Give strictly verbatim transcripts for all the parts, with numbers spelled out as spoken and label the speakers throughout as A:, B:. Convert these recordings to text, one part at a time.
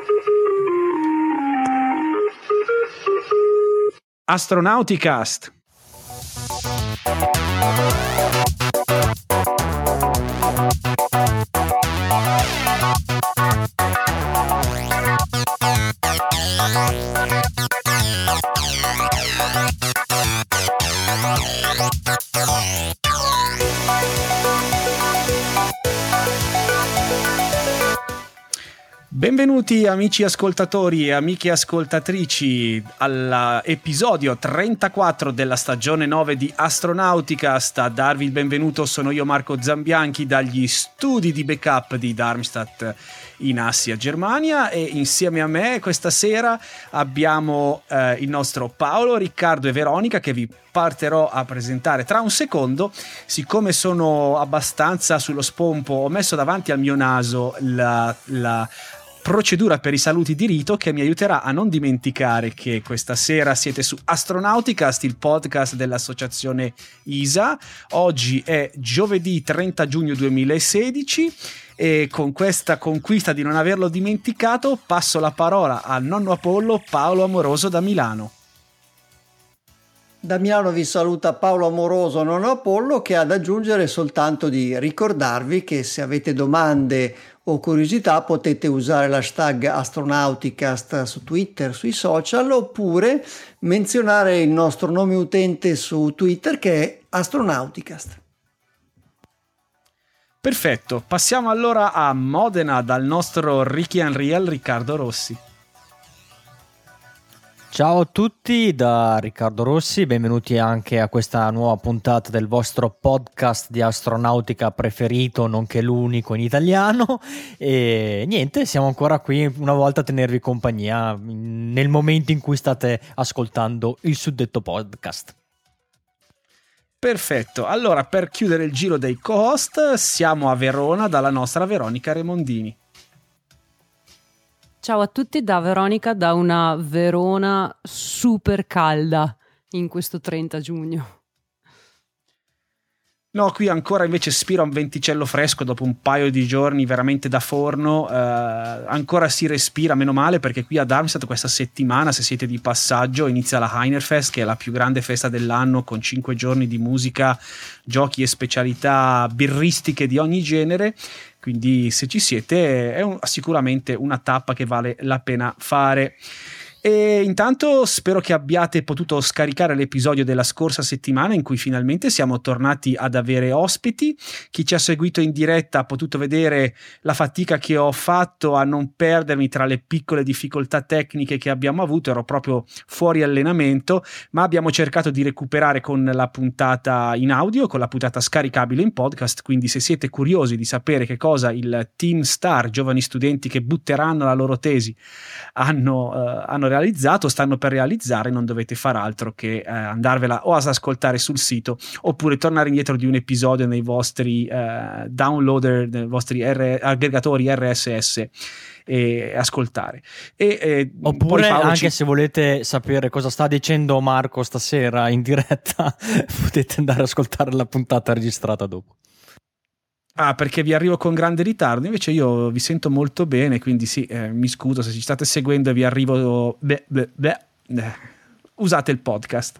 A: Astronauticast. Benvenuti amici ascoltatori e amiche ascoltatrici all'episodio trentaquattro della stagione nove di Astronauticast. A darvi il benvenuto sono io, Marco Zambianchi, dagli studi di backup di Darmstadt in Assia, Germania, e insieme a me questa sera abbiamo eh, il nostro Paolo, Riccardo e Veronica, che vi partirò a presentare tra un secondo. Siccome sono abbastanza sullo spompo, ho messo davanti al mio naso la, la procedura per i saluti di rito che mi aiuterà a non dimenticare che questa sera siete su Astronauticast, il podcast dell'associazione I S A. Oggi è giovedì trenta giugno duemilasedici e con questa conquista di non averlo dimenticato passo la parola al nonno Apollo, Paolo Amoroso da Milano.
B: Da Milano vi saluta Paolo Amoroso, nonno Apollo, che ha da aggiungere soltanto di ricordarvi che se avete domande o curiosità potete usare l'hashtag Astronauticast su Twitter, sui social, oppure menzionare il nostro nome utente su Twitter che è Astronauticast.
A: Perfetto, passiamo allora a Modena dal nostro Ricky Unreal Riccardo Rossi.
C: Ciao a tutti da Riccardo Rossi, benvenuti anche a questa nuova puntata del vostro podcast di astronautica preferito, nonché l'unico in italiano. E niente, siamo ancora qui una volta a tenervi compagnia nel momento in cui state ascoltando il suddetto podcast.
A: Perfetto, allora per chiudere il giro dei co-host siamo a Verona dalla nostra Veronica Remondini.
D: Ciao a tutti da Veronica, da una Verona super calda in questo trenta giugno.
A: No, qui ancora invece spira un venticello fresco dopo un paio di giorni veramente da forno. Eh, ancora si respira, meno male, perché qui a Darmstadt questa settimana, se siete di passaggio, inizia la Heinerfest, che è la più grande festa dell'anno, con cinque giorni di musica, giochi e specialità birristiche di ogni genere. Quindi se ci siete è un, sicuramente una tappa che vale la pena fare. E intanto spero che abbiate potuto scaricare l'episodio della scorsa settimana in cui finalmente siamo tornati ad avere ospiti. Chi ci ha seguito in diretta ha potuto vedere la fatica che ho fatto a non perdermi tra le piccole difficoltà tecniche che abbiamo avuto. Ero proprio fuori allenamento, ma abbiamo cercato di recuperare con la puntata in audio, con la puntata scaricabile in podcast. Quindi se siete curiosi di sapere che cosa il Team Star, giovani studenti che butteranno la loro tesi, hanno, eh, hanno realizzato, stanno per realizzare, non dovete far altro che eh, andarvela o ad ascoltare sul sito oppure tornare indietro di un episodio nei vostri eh, downloader, nei vostri R- aggregatori R S S e ascoltare. E, eh,
C: oppure anche
A: ci...
C: se volete sapere cosa sta dicendo Marco stasera in diretta potete andare ad ascoltare la puntata registrata dopo.
A: Ah, perché vi arrivo con grande ritardo, invece io vi sento molto bene, quindi sì, eh, mi scuso se ci state seguendo e vi arrivo beh, beh, beh, eh, usate il podcast.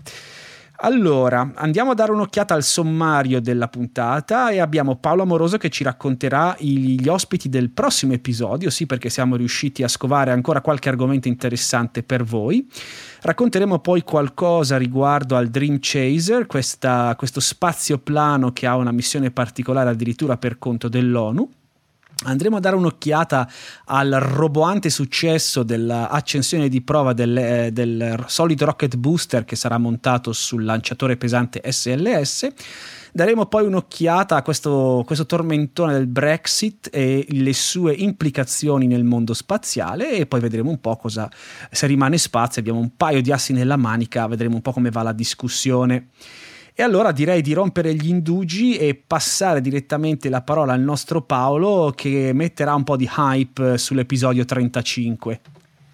A: Allora, andiamo a dare un'occhiata al sommario della puntata e abbiamo Paolo Amoroso che ci racconterà gli ospiti del prossimo episodio, sì, perché siamo riusciti a scovare ancora qualche argomento interessante per voi. Racconteremo poi qualcosa riguardo al Dream Chaser, questa, questo spazioplano che ha una missione particolare addirittura per conto dell'ONU. Andremo a dare un'occhiata al roboante successo dell'accensione di prova del, eh, del Solid Rocket Booster che sarà montato sul lanciatore pesante S L S. Daremo poi un'occhiata a questo, questo tormentone del Brexit e le sue implicazioni nel mondo spaziale e poi vedremo un po' cosa, se rimane spazio, abbiamo un paio di assi nella manica, vedremo un po' come va la discussione. E allora direi di rompere gli indugi e passare direttamente la parola al nostro Paolo che metterà un po' di hype sull'episodio trentacinque.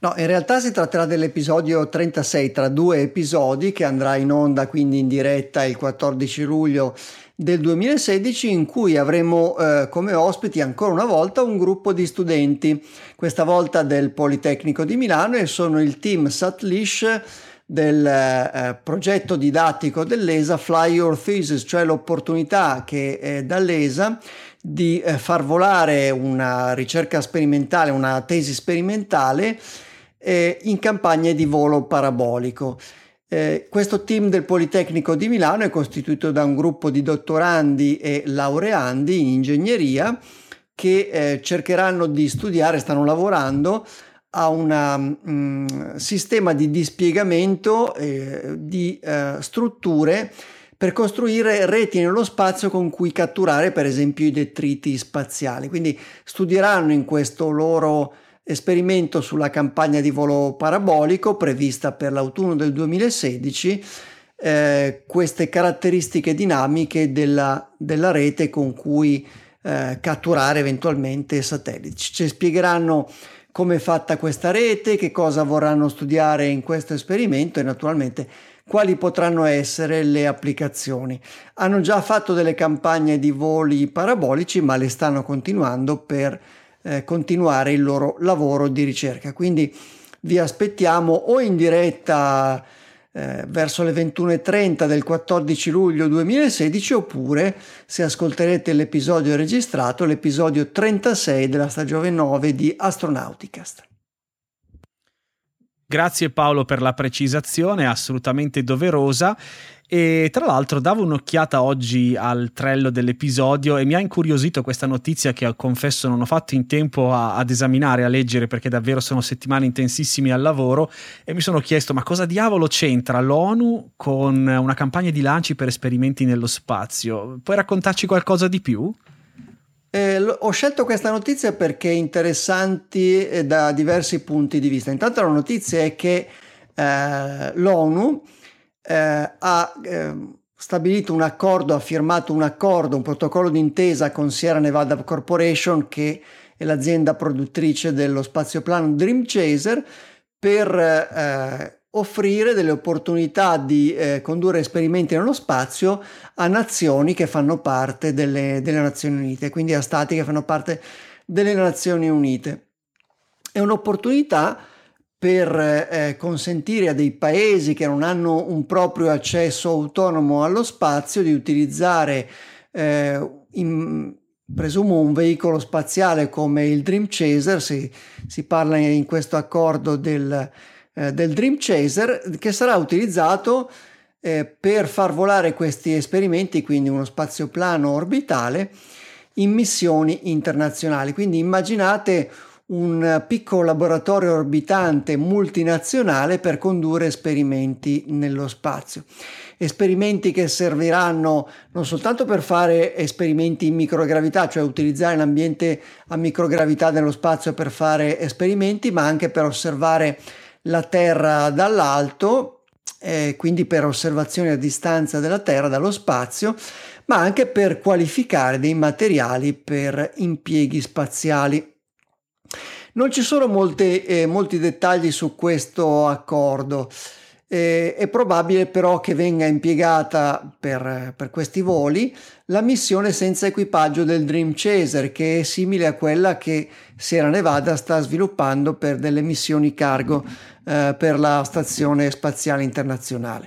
B: No, in realtà si tratterà dell'episodio trentasei, tra due episodi, che andrà in onda quindi in diretta il quattordici luglio del duemilasedici, in cui avremo eh, come ospiti ancora una volta un gruppo di studenti, questa volta del Politecnico di Milano, e sono il team Satlish del eh, progetto didattico dell'E S A Fly Your Thesis, cioè l'opportunità che eh, dall'E S A di eh, far volare una ricerca sperimentale, una tesi sperimentale eh, in campagne di volo parabolico. Eh, questo team del Politecnico di Milano è costituito da un gruppo di dottorandi e laureandi in ingegneria che eh, cercheranno di studiare, stanno lavorando a un um, sistema di dispiegamento eh, di uh, strutture per costruire reti nello spazio con cui catturare per esempio i detriti spaziali. Quindi studieranno in questo loro esperimento sulla campagna di volo parabolico prevista per l'autunno del duemilasedici eh, queste caratteristiche dinamiche della, della rete con cui eh, catturare eventualmente satelliti. Ci spiegheranno come è fatta questa rete, che cosa vorranno studiare in questo esperimento e naturalmente quali potranno essere le applicazioni. Hanno già fatto delle campagne di voli parabolici, ma le stanno continuando per eh, continuare il loro lavoro di ricerca. Quindi vi aspettiamo o in diretta eh, verso le ventuno e trenta del quattordici luglio duemilasedici, oppure se ascolterete l'episodio registrato, l'episodio trentasei della stagione nove di Astronauticast.
A: Grazie Paolo per la precisazione, assolutamente doverosa. E tra l'altro davo un'occhiata oggi al trello dell'episodio e mi ha incuriosito questa notizia che confesso non ho fatto in tempo a, ad esaminare, a leggere, perché davvero sono settimane intensissime al lavoro, e mi sono chiesto ma cosa diavolo c'entra l'ONU con una campagna di lanci per esperimenti nello spazio? Puoi raccontarci qualcosa di più?
B: Eh, ho scelto questa notizia perché è interessante eh, da diversi punti di vista. Intanto la notizia è che eh, l'ONU eh, ha eh, stabilito un accordo, ha firmato un accordo, un protocollo d'intesa con Sierra Nevada Corporation, che è l'azienda produttrice dello spazioplano Dream Chaser, per eh, offrire delle opportunità di eh, condurre esperimenti nello spazio a nazioni che fanno parte delle, delle Nazioni Unite, quindi a stati che fanno parte delle Nazioni Unite. È un'opportunità per eh, consentire a dei paesi che non hanno un proprio accesso autonomo allo spazio di utilizzare eh, in, presumo un veicolo spaziale come il Dream Chaser. Si, si parla in questo accordo del del Dream Chaser, che sarà utilizzato eh, per far volare questi esperimenti, quindi uno spazioplano orbitale, in missioni internazionali. Quindi immaginate un piccolo laboratorio orbitante multinazionale per condurre esperimenti nello spazio. Esperimenti che serviranno non soltanto per fare esperimenti in microgravità, cioè utilizzare l'ambiente a microgravità dello spazio per fare esperimenti, ma anche per osservare la Terra dall'alto, eh, quindi per osservazioni a distanza della Terra dallo spazio, ma anche per qualificare dei materiali per impieghi spaziali. Non ci sono molte, eh, molti dettagli su questo accordo. Eh, è probabile però che venga impiegata per, per questi voli la missione senza equipaggio del Dream Chaser, che è simile a quella che Sierra Nevada sta sviluppando per delle missioni cargo eh, per la Stazione Spaziale Internazionale.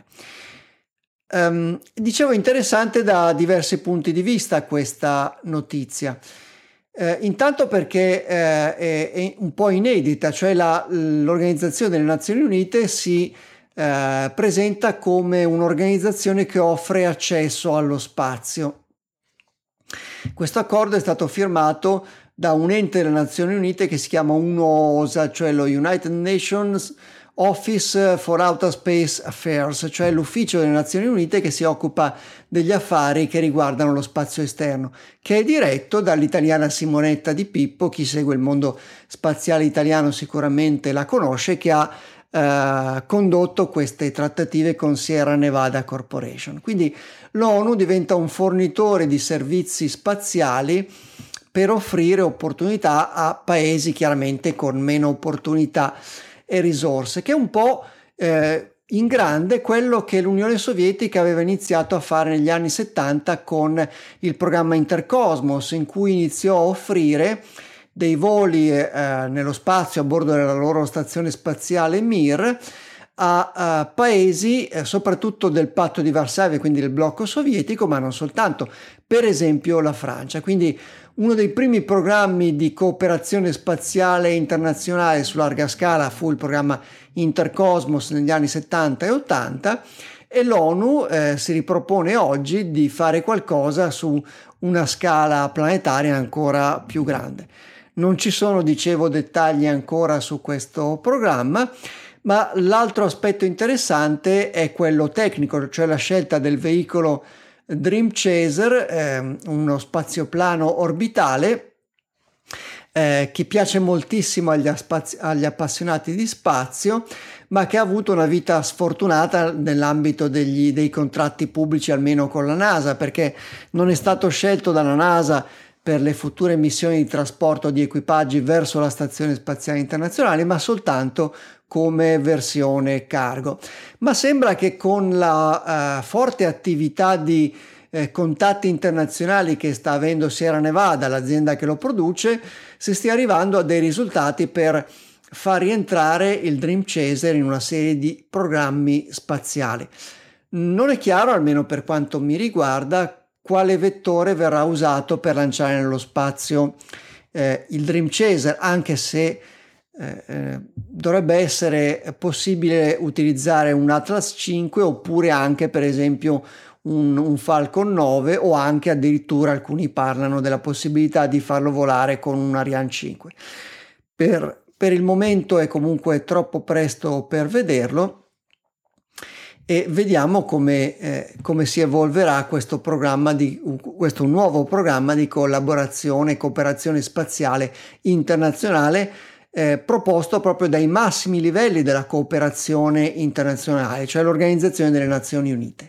B: Um, dicevo, interessante da diversi punti di vista questa notizia. Eh, intanto perché eh, è, è un po' inedita, cioè la, l'Organizzazione delle Nazioni Unite si eh, presenta come un'organizzazione che offre accesso allo spazio. Questo accordo è stato firmato da un ente delle Nazioni Unite che si chiama UNOSA, cioè lo United Nations Office for Outer Space Affairs, cioè l'ufficio delle Nazioni Unite che si occupa degli affari che riguardano lo spazio esterno, che è diretto dall'italiana Simonetta Di Pippo. Chi segue il mondo spaziale italiano sicuramente la conosce, che ha eh, condotto queste trattative con Sierra Nevada Corporation. Quindi l'ONU diventa un fornitore di servizi spaziali per offrire opportunità a paesi chiaramente con meno opportunità. e risorse, che è un po' eh, in grande quello che l'Unione Sovietica aveva iniziato a fare negli anni settanta con il programma Intercosmos, in cui iniziò a offrire dei voli eh, nello spazio a bordo della loro stazione spaziale Mir a, a paesi eh, soprattutto del patto di Varsavia, quindi del blocco sovietico, ma non soltanto, per esempio la Francia. Quindi uno dei primi programmi di cooperazione spaziale internazionale su larga scala fu il programma Intercosmos negli anni settanta e ottanta, e l'ONU eh, si ripropone oggi di fare qualcosa su una scala planetaria ancora più grande. Non ci sono, dicevo, dettagli ancora su questo programma, ma l'altro aspetto interessante è quello tecnico, cioè la scelta del veicolo Dream Chaser, eh, uno spazioplano orbitale eh, che piace moltissimo agli, spazio, agli appassionati di spazio, ma che ha avuto una vita sfortunata nell'ambito degli, dei contratti pubblici, almeno con la NASA, perché non è stato scelto dalla NASA per le future missioni di trasporto di equipaggi verso la Stazione Spaziale Internazionale, ma soltanto come versione cargo. Ma sembra che con la uh, forte attività di eh, contatti internazionali che sta avendo Sierra Nevada, l'azienda che lo produce, si stia arrivando a dei risultati per far rientrare il Dream Chaser in una serie di programmi spaziali. Non è chiaro, almeno per quanto mi riguarda, quale vettore verrà usato per lanciare nello spazio eh, il Dream Chaser, anche se eh, eh, dovrebbe essere possibile utilizzare un Atlas cinque oppure anche per esempio un, un Falcon nove, o anche addirittura alcuni parlano della possibilità di farlo volare con un Ariane cinque. Per, per il momento è comunque troppo presto per vederlo, e vediamo come, eh, come si evolverà questo programma di questo nuovo programma di collaborazione e cooperazione spaziale internazionale eh, proposto proprio dai massimi livelli della cooperazione internazionale, cioè l'Organizzazione delle Nazioni Unite.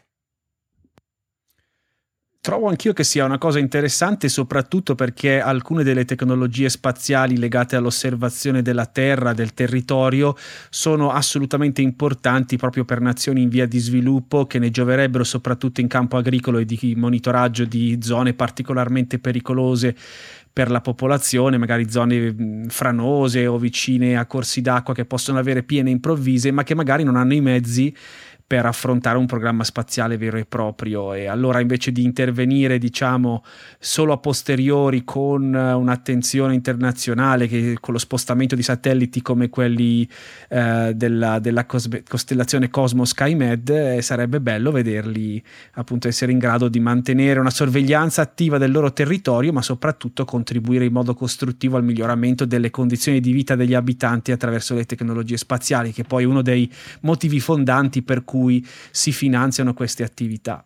A: Trovo anch'io che sia una cosa interessante, soprattutto perché alcune delle tecnologie spaziali legate all'osservazione della Terra, del territorio, sono assolutamente importanti proprio per nazioni in via di sviluppo, che ne gioverebbero soprattutto in campo agricolo e di monitoraggio di zone particolarmente pericolose per la popolazione, magari zone franose o vicine a corsi d'acqua che possono avere piene improvvise, ma che magari non hanno i mezzi per affrontare un programma spaziale vero e proprio. E allora, invece di intervenire diciamo solo a posteriori con un'attenzione internazionale, che con lo spostamento di satelliti come quelli eh, della, della cos- costellazione Cosmos-SkyMed, eh, sarebbe bello vederli appunto essere in grado di mantenere una sorveglianza attiva del loro territorio, ma soprattutto contribuire in modo costruttivo al miglioramento delle condizioni di vita degli abitanti attraverso le tecnologie spaziali, che poi è uno dei motivi fondanti per cui si finanziano queste attività.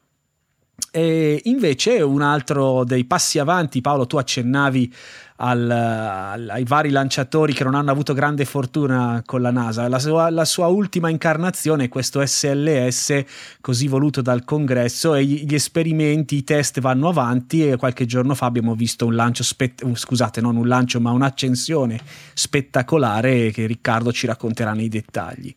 A: E invece un altro dei passi avanti, Paolo, tu accennavi al, al, ai vari lanciatori che non hanno avuto grande fortuna con la NASA. La sua, la sua ultima incarnazione è questo S L S, così voluto dal Congresso, e gli, gli esperimenti, i test vanno avanti, e qualche giorno fa abbiamo visto un lancio spett- scusate non un lancio ma un'accensione spettacolare che Riccardo ci racconterà nei dettagli.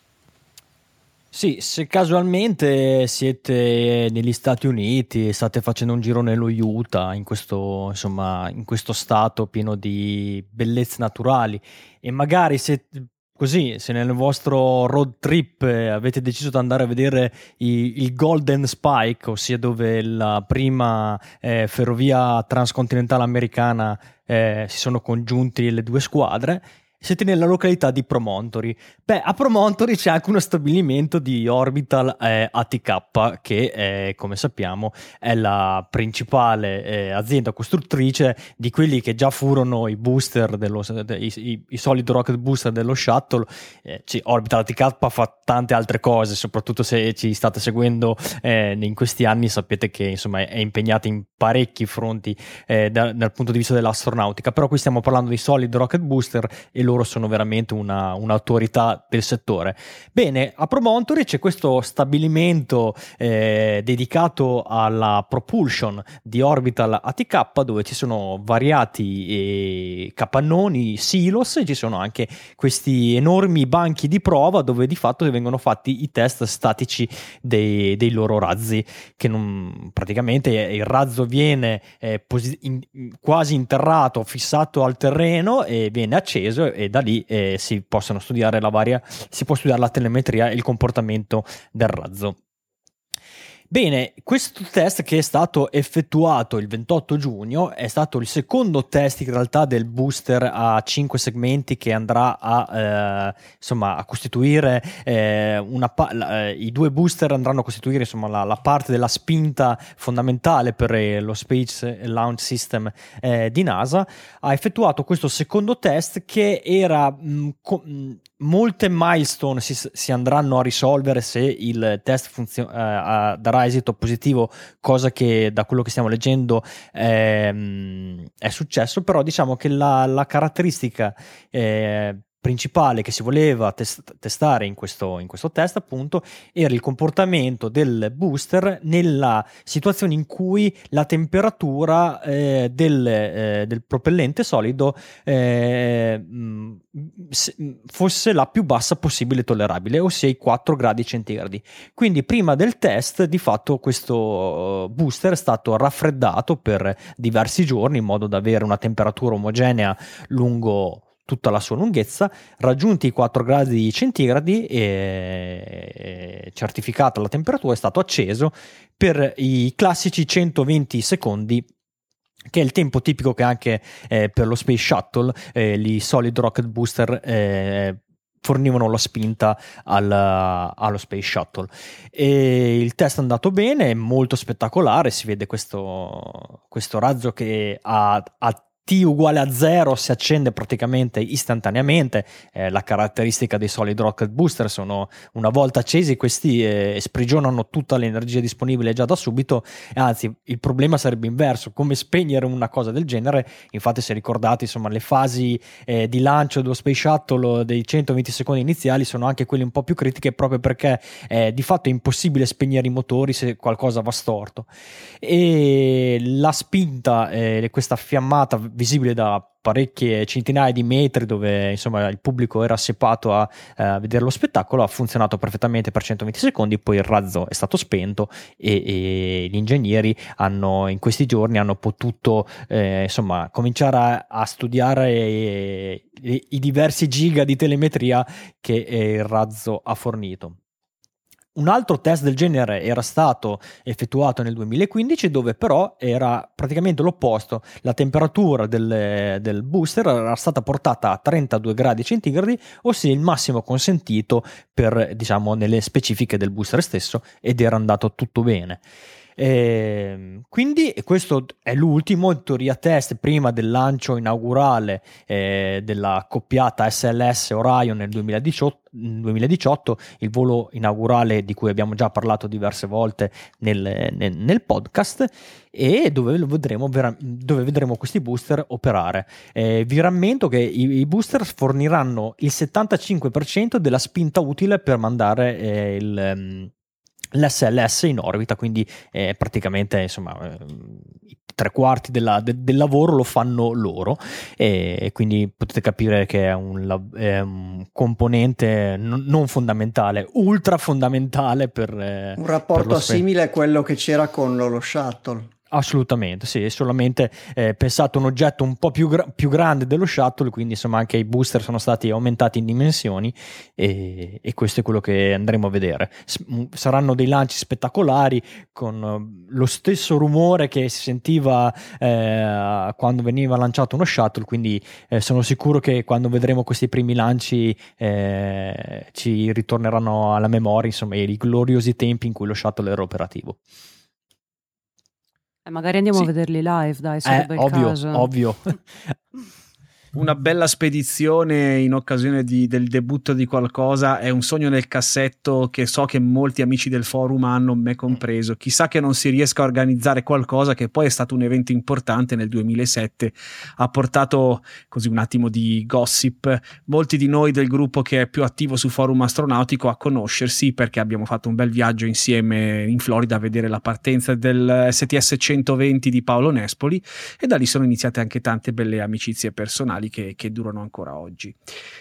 C: Sì, se casualmente siete negli Stati Uniti e state facendo un giro nello Utah, in questo, insomma, in questo stato pieno di bellezze naturali, e magari se così, se nel vostro road trip avete deciso di andare a vedere i, il Golden Spike, ossia dove la prima eh, ferrovia transcontinentale americana eh, si sono congiunti le due squadre, siete nella località di Promontory. Beh, a Promontory c'è anche uno stabilimento di Orbital eh, A T K, che è, come sappiamo, è la principale eh, azienda costruttrice di quelli che già furono i booster dello, i, i, i solid rocket booster dello shuttle. Eh, sì, Orbital A T K fa tante altre cose, soprattutto se ci state seguendo eh, in questi anni sapete che insomma è impegnata in parecchi fronti eh, da, dal punto di vista dell'astronautica, però qui stiamo parlando di solid rocket booster e loro loro sono veramente una, un'autorità del settore. Bene, a Promontory c'è questo stabilimento eh, dedicato alla propulsion di Orbital A T K, dove ci sono variati eh, capannoni, silos, e ci sono anche questi enormi banchi di prova dove di fatto vengono fatti i test statici dei, dei loro razzi, che non, praticamente il razzo viene eh, posi- in, quasi interrato, fissato al terreno e viene acceso, e da lì eh, si possono studiare la varia, si può studiare la telemetria e il comportamento del razzo. Bene, questo test che è stato effettuato il ventotto giugno è stato il secondo test in realtà del booster a cinque segmenti che andrà a eh, insomma a costituire eh, una pa- la, eh, i due booster andranno a costituire insomma la, la parte della spinta fondamentale per eh, lo Space Launch System eh, di NASA. Ha effettuato questo secondo test che era mh, co- mh, molte milestone si, si andranno a risolvere se il test funzio- eh, darà esito positivo, cosa che da quello che stiamo leggendo ehm, è successo, però diciamo che la, la caratteristica eh, principale che si voleva test- testare in questo, in questo test appunto era il comportamento del booster nella situazione in cui la temperatura eh, del, eh, del propellente solido eh, mh, fosse la più bassa possibile tollerabile, ossia i quattro gradi centigradi. Quindi prima del test di fatto questo booster è stato raffreddato per diversi giorni in modo da avere una temperatura omogenea lungo tutta la sua lunghezza. Raggiunti i quattro gradi centigradi e certificata la temperatura, è stato acceso per i classici centoventi secondi, che è il tempo tipico che anche eh, per lo Space Shuttle eh, gli Solid Rocket Booster eh, fornivano la spinta al, allo Space Shuttle. E il test è andato bene, è molto spettacolare, si vede questo, questo razzo che ha, ha T uguale a zero si accende praticamente istantaneamente. Eh, la caratteristica dei Solid Rocket Booster sono, una volta accesi, questi eh, sprigionano tutta l'energia disponibile già da subito, e anzi il problema sarebbe inverso, come spegnere una cosa del genere. Infatti, se ricordate, insomma, le fasi eh, di lancio dello Space Shuttle dei centoventi secondi iniziali sono anche quelle un po' più critiche, proprio perché eh, di fatto è impossibile spegnere i motori se qualcosa va storto, e la spinta, eh, questa fiammata visibile da parecchie centinaia di metri, dove insomma il pubblico era asseppato a, a vedere lo spettacolo, ha funzionato perfettamente per centoventi secondi. Poi il razzo è stato spento e, e gli ingegneri hanno in questi giorni hanno potuto eh, insomma cominciare a, a studiare eh, i, i diversi giga di telemetria che eh, il razzo ha fornito. Un altro test del genere era stato effettuato nel duemilaquindici, dove però era praticamente l'opposto. La temperatura del, del booster era stata portata a trentadue gradi centigradi, ossia il massimo consentito per, diciamo, nelle specifiche del booster stesso, ed era andato tutto bene. E quindi questo è l'ultimo in teoria test prima del lancio inaugurale eh, della coppiata S L S Orion nel duemiladiciotto, duemiladiciotto, il volo inaugurale di cui abbiamo già parlato diverse volte nel, nel, nel podcast, e dove vedremo, vera, dove vedremo questi booster operare. Eh, vi rammento che i, i booster forniranno il settantacinque per cento della spinta utile per mandare eh, il l'S L S in orbita, quindi eh, praticamente insomma eh, i tre quarti della, de, del lavoro lo fanno loro, e, e quindi potete capire che è un, è un componente n- non fondamentale, ultra fondamentale per eh,
B: un rapporto
C: per spe-
B: simile a quello che c'era con lo shuttle.
C: Assolutamente, sì, è solamente eh, pensato un oggetto un po' più, gra- più grande dello shuttle, quindi insomma anche i booster sono stati aumentati in dimensioni, e, e questo è quello che andremo a vedere. S- saranno dei lanci spettacolari con uh, lo stesso rumore che si sentiva eh, quando veniva lanciato uno shuttle, quindi eh, sono sicuro che quando vedremo questi primi lanci eh, ci ritorneranno alla memoria, insomma, i gloriosi tempi in cui lo shuttle era operativo.
D: Eh, magari andiamo
C: Sì.
D: a vederli live, dai, sarebbe
C: eh,
D: il
C: ovvio,
D: caso.
C: ovvio.
A: una bella spedizione in occasione di, del debutto di qualcosa è un sogno nel cassetto che so che molti amici del forum hanno, me compreso. Chissà che non si riesca a organizzare qualcosa, che poi è stato un evento importante nel duemilasette, ha portato così un attimo di gossip molti di noi del gruppo che è più attivo su forum astronautico a conoscersi, perché abbiamo fatto un bel viaggio insieme in Florida a vedere la partenza del S T S centoventi di Paolo Nespoli, e da lì sono iniziate anche tante belle amicizie personali Che, che durano ancora oggi.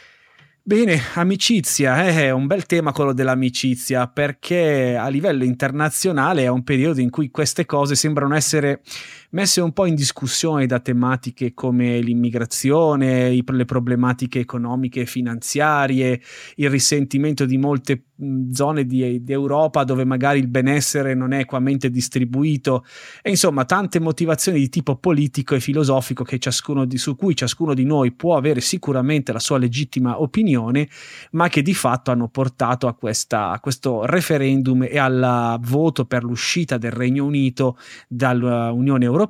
A: Bene, amicizia, eh, è un bel tema quello dell'amicizia, perché a livello internazionale è un periodo in cui queste cose sembrano essere messe un po' in discussione da tematiche come l'immigrazione, i, le problematiche economiche e finanziarie, il risentimento di molte mh, zone di, di Europa dove magari il benessere non è equamente distribuito, e insomma tante motivazioni di tipo politico e filosofico che ciascuno di, su cui ciascuno di noi può avere sicuramente la sua legittima opinione, ma che di fatto hanno portato a, questa, a questo referendum e al voto per l'uscita del Regno Unito dall'Unione Europea.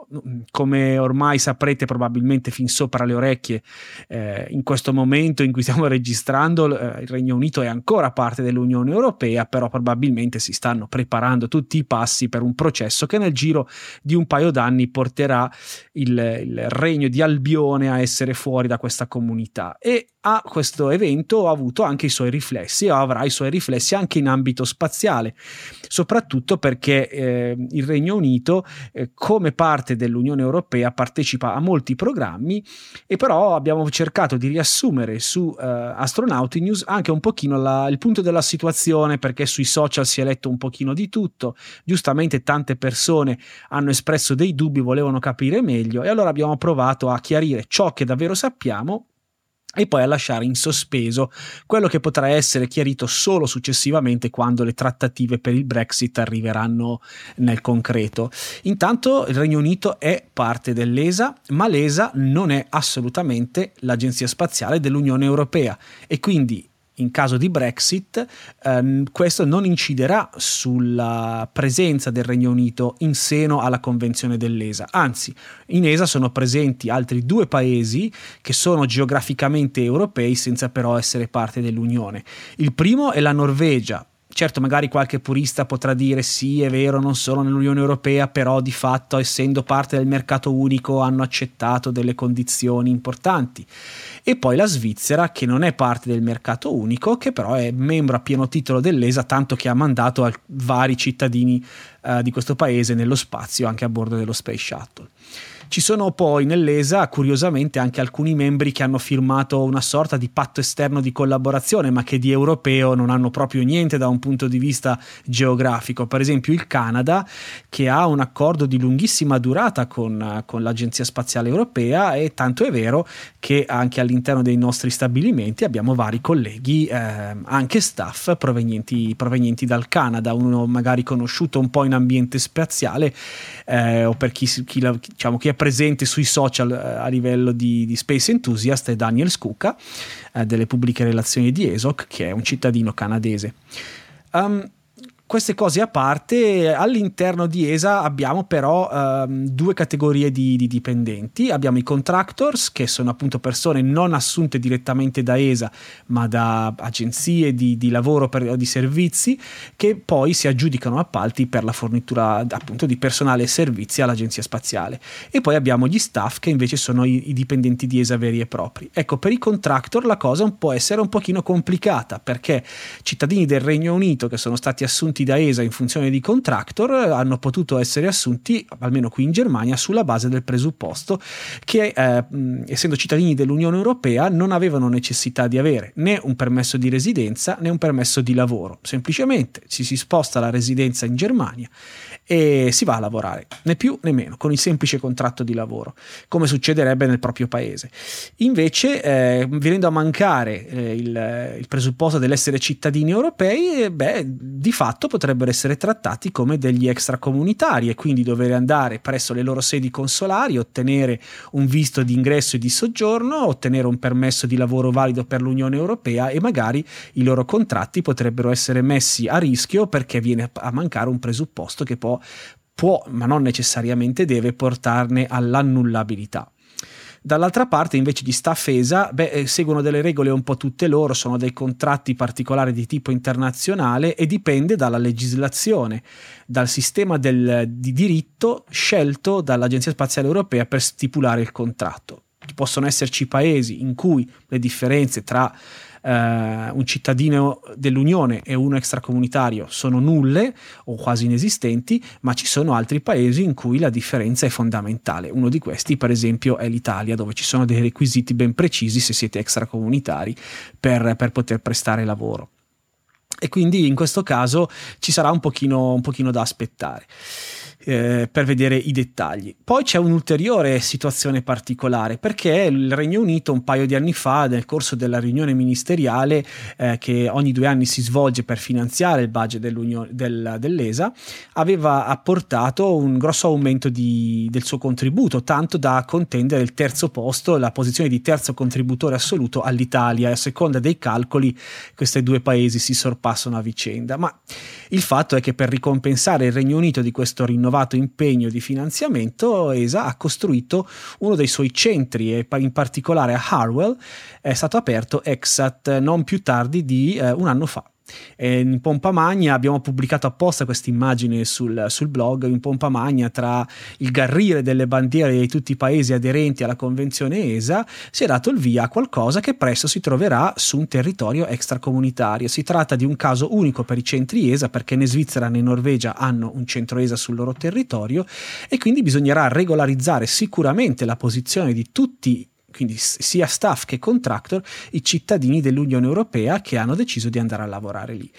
A: Come ormai saprete probabilmente fin sopra le orecchie, eh, in questo momento in cui stiamo registrando eh, il Regno Unito è ancora parte dell'Unione Europea, però probabilmente si stanno preparando tutti i passi per un processo che nel giro di un paio d'anni porterà il, il Regno di Albione a essere fuori da questa comunità. E a questo evento ha avuto anche i suoi riflessi, o avrà i suoi riflessi anche in ambito spaziale, soprattutto perché eh, il Regno Unito eh, come parte dell'Unione Europea partecipa a molti programmi, e però abbiamo cercato di riassumere su eh, Astronauti News anche un pochino la, il punto della situazione, perché sui social si è letto un pochino di tutto, giustamente tante persone hanno espresso dei dubbi, volevano capire meglio, e allora abbiamo provato a chiarire ciò che davvero sappiamo e poi a lasciare in sospeso quello che potrà essere chiarito solo successivamente, quando le trattative per il Brexit arriveranno nel concreto. Intanto il Regno Unito è parte dell'E S A, ma l'E S A non è assolutamente l'Agenzia Spaziale dell'Unione Europea, e quindi in caso di Brexit ehm, questo non inciderà sulla presenza del Regno Unito in seno alla convenzione dell'E S A. Anzi, in E S A sono presenti altri due paesi che sono geograficamente europei senza però essere parte dell'Unione. Il primo è la Norvegia. Certo, magari qualche purista potrà dire sì, è vero, non sono nell'Unione Europea, però di fatto, essendo parte del mercato unico, hanno accettato delle condizioni importanti. E poi la Svizzera, che non è parte del mercato unico, che però è membro a pieno titolo dell'E S A, tanto che ha mandato a vari cittadini uh, di questo paese nello spazio, anche a bordo dello Space Shuttle. Ci sono poi nell'E S A curiosamente anche alcuni membri che hanno firmato una sorta di patto esterno di collaborazione, ma che di europeo non hanno proprio niente da un punto di vista geografico. Per esempio il Canada, che ha un accordo di lunghissima durata con, con l'Agenzia Spaziale Europea, e tanto è vero che anche all'interno dei nostri stabilimenti abbiamo vari colleghi, eh, anche staff provenienti, provenienti dal Canada, uno magari conosciuto un po' in ambiente spaziale, eh, o per chi, chi, diciamo, chi è presente sui social eh, a livello di, di Space Enthusiast, è Daniel Skuka eh, delle pubbliche relazioni di E S O C, che è un cittadino canadese. Um, Queste cose a parte, all'interno di E S A abbiamo però ehm, due categorie di, di dipendenti. Abbiamo i contractors, che sono appunto persone non assunte direttamente da E S A, ma da agenzie di, di lavoro per, o di servizi, che poi si aggiudicano appalti per la fornitura appunto di personale e servizi all'Agenzia Spaziale. E poi abbiamo gli staff, che invece sono i, i dipendenti di E S A veri e propri. Ecco, per i contractor la cosa può essere un pochino complicata, perché cittadini del Regno Unito che sono stati assunti da E S A in funzione di contractor hanno potuto essere assunti, almeno qui in Germania, sulla base del presupposto che eh, essendo cittadini dell'Unione Europea non avevano necessità di avere né un permesso di residenza né un permesso di lavoro, semplicemente ci si sposta la residenza in Germania e si va a lavorare, né più né meno, con il semplice contratto di lavoro, come succederebbe nel proprio paese. Invece eh, venendo a mancare eh, il, il presupposto dell'essere cittadini europei, eh, beh, di fatto potrebbero essere trattati come degli extracomunitari, e quindi dover andare presso le loro sedi consolari, ottenere un visto di ingresso e di soggiorno, ottenere un permesso di lavoro valido per l'Unione Europea, e magari i loro contratti potrebbero essere messi a rischio perché viene a mancare un presupposto che può, può ma non necessariamente deve portarne all'annullabilità. Dall'altra parte invece gli staff E S A beh, seguono delle regole un po' tutte loro, sono dei contratti particolari di tipo internazionale e dipende dalla legislazione, dal sistema del, di diritto scelto dall'Agenzia Spaziale Europea per stipulare il contratto. Possono esserci paesi in cui le differenze tra Uh, un cittadino dell'Unione e uno extracomunitario sono nulle o quasi inesistenti, ma ci sono altri paesi in cui la differenza è fondamentale. Uno di questi, per esempio, è l'Italia, dove ci sono dei requisiti ben precisi se siete extracomunitari per, per poter prestare lavoro. E quindi in questo caso ci sarà un pochino, un pochino da aspettare eh, per vedere i dettagli. Poi c'è un'ulteriore situazione particolare, perché il Regno Unito un paio di anni fa, nel corso della riunione ministeriale eh, che ogni due anni si svolge per finanziare il budget del, dell'E S A, aveva apportato un grosso aumento di, del suo contributo, tanto da contendere il terzo posto, la posizione di terzo contributore assoluto all'Italia. A seconda dei calcoli questi due paesi si sorpassano a vicenda, ma il fatto è che per ricompensare il Regno Unito di questo rinnovato impegno di finanziamento, E S A ha costruito uno dei suoi centri, e in particolare a Harwell è stato aperto Exat non più tardi di eh, un anno fa. E in pompa magna abbiamo pubblicato apposta questa immagine sul, sul blog. In pompa magna, tra il garrire delle bandiere di tutti i paesi aderenti alla convenzione E S A, si è dato il via a qualcosa che presto si troverà su un territorio extracomunitario. Si tratta di un caso unico per i centri E S A, perché né Svizzera né Norvegia hanno un centro E S A sul loro territorio, e quindi bisognerà regolarizzare sicuramente la posizione di tutti, quindi sia staff che contractor, i cittadini dell'Unione Europea che hanno deciso di andare a lavorare lì.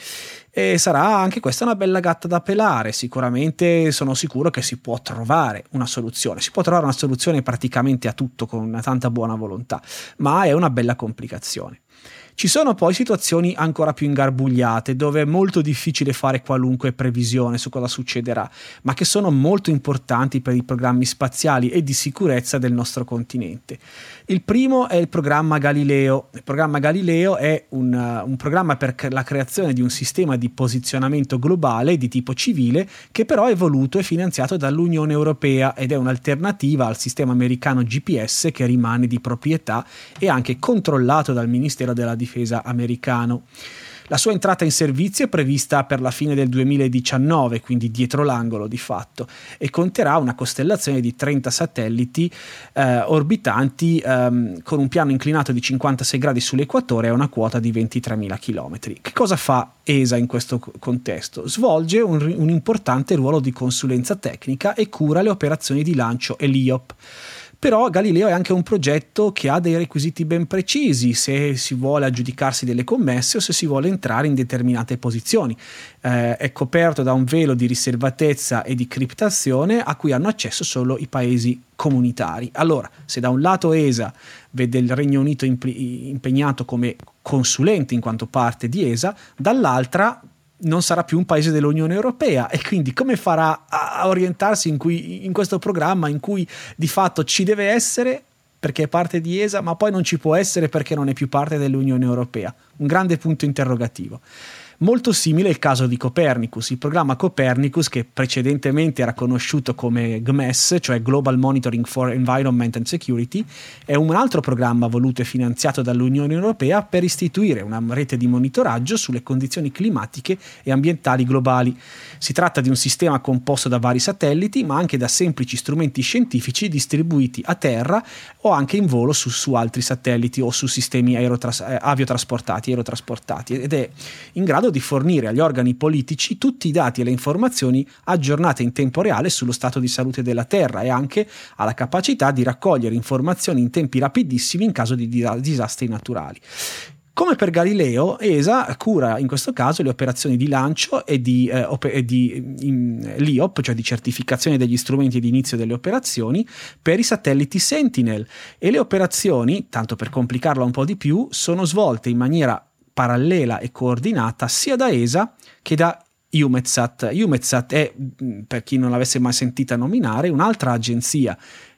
A: E sarà anche questa una bella gatta da pelare. Sicuramente sono sicuro che si può trovare una soluzione, si può trovare una soluzione praticamente a tutto con una tanta buona volontà, ma è una bella complicazione. Ci sono poi situazioni ancora più ingarbugliate, dove è molto difficile fare qualunque previsione su cosa succederà, ma che sono molto importanti per i programmi spaziali e di sicurezza del nostro continente. Il primo è il programma Galileo. Il programma Galileo è un, un programma per la creazione di un sistema di posizionamento globale di tipo civile, che però è voluto e finanziato dall'Unione Europea ed è un'alternativa al sistema americano G P S, che rimane di proprietà e anche controllato dal Ministero della Difesa difesa americano. La sua entrata in servizio è prevista per la fine del duemiladiciannove, quindi dietro l'angolo di fatto, e conterà una costellazione di trenta satelliti eh, orbitanti ehm, con un piano inclinato di cinquantasei gradi sull'equatore e una quota di ventitremila chilometri. Che cosa fa E S A in questo contesto? Svolge un, un importante ruolo di consulenza tecnica e cura le operazioni di lancio e l'I O P. Però Galileo è anche un progetto che ha dei requisiti ben precisi se si vuole aggiudicarsi delle commesse o se si vuole entrare in determinate posizioni. Eh, è coperto da un velo di riservatezza e di criptazione a cui hanno accesso solo i paesi comunitari. Allora, se da un lato E S A vede il Regno Unito impegnato come consulente in quanto parte di E S A, dall'altra non sarà più un paese dell'Unione Europea, e quindi come farà a orientarsi in, cui, in questo programma in cui di fatto ci deve essere perché è parte di E S A, ma poi non ci può essere perché non è più parte dell'Unione Europea? Un grande punto interrogativo. Molto simile il caso di Copernicus, il programma Copernicus, che precedentemente era conosciuto come G M E S, cioè Global Monitoring for Environment and Security, è un altro programma voluto e finanziato dall'Unione Europea per istituire una rete di monitoraggio sulle condizioni climatiche e ambientali globali. Si tratta di un sistema composto da vari satelliti, ma anche da semplici strumenti scientifici distribuiti a terra o anche in volo su, su altri satelliti o su sistemi aerotras- aviotrasportati, aerotrasportati, ed è in grado di fornire agli organi politici tutti i dati e le informazioni aggiornate in tempo reale sullo stato di salute della Terra, e anche ha la capacità di raccogliere informazioni in tempi rapidissimi in caso di disastri naturali. Come per Galileo, E S A cura in questo caso le operazioni di lancio e di, eh, op- e di in, l'I O P, cioè di certificazione degli strumenti di inizio delle operazioni per i satelliti Sentinel, e le operazioni, tanto per complicarla un po' di più, sono svolte in maniera parallela e coordinata sia da E S A che da EUMETSAT. EUMETSAT è, per chi non l'avesse mai sentita nominare, un'altra agenzia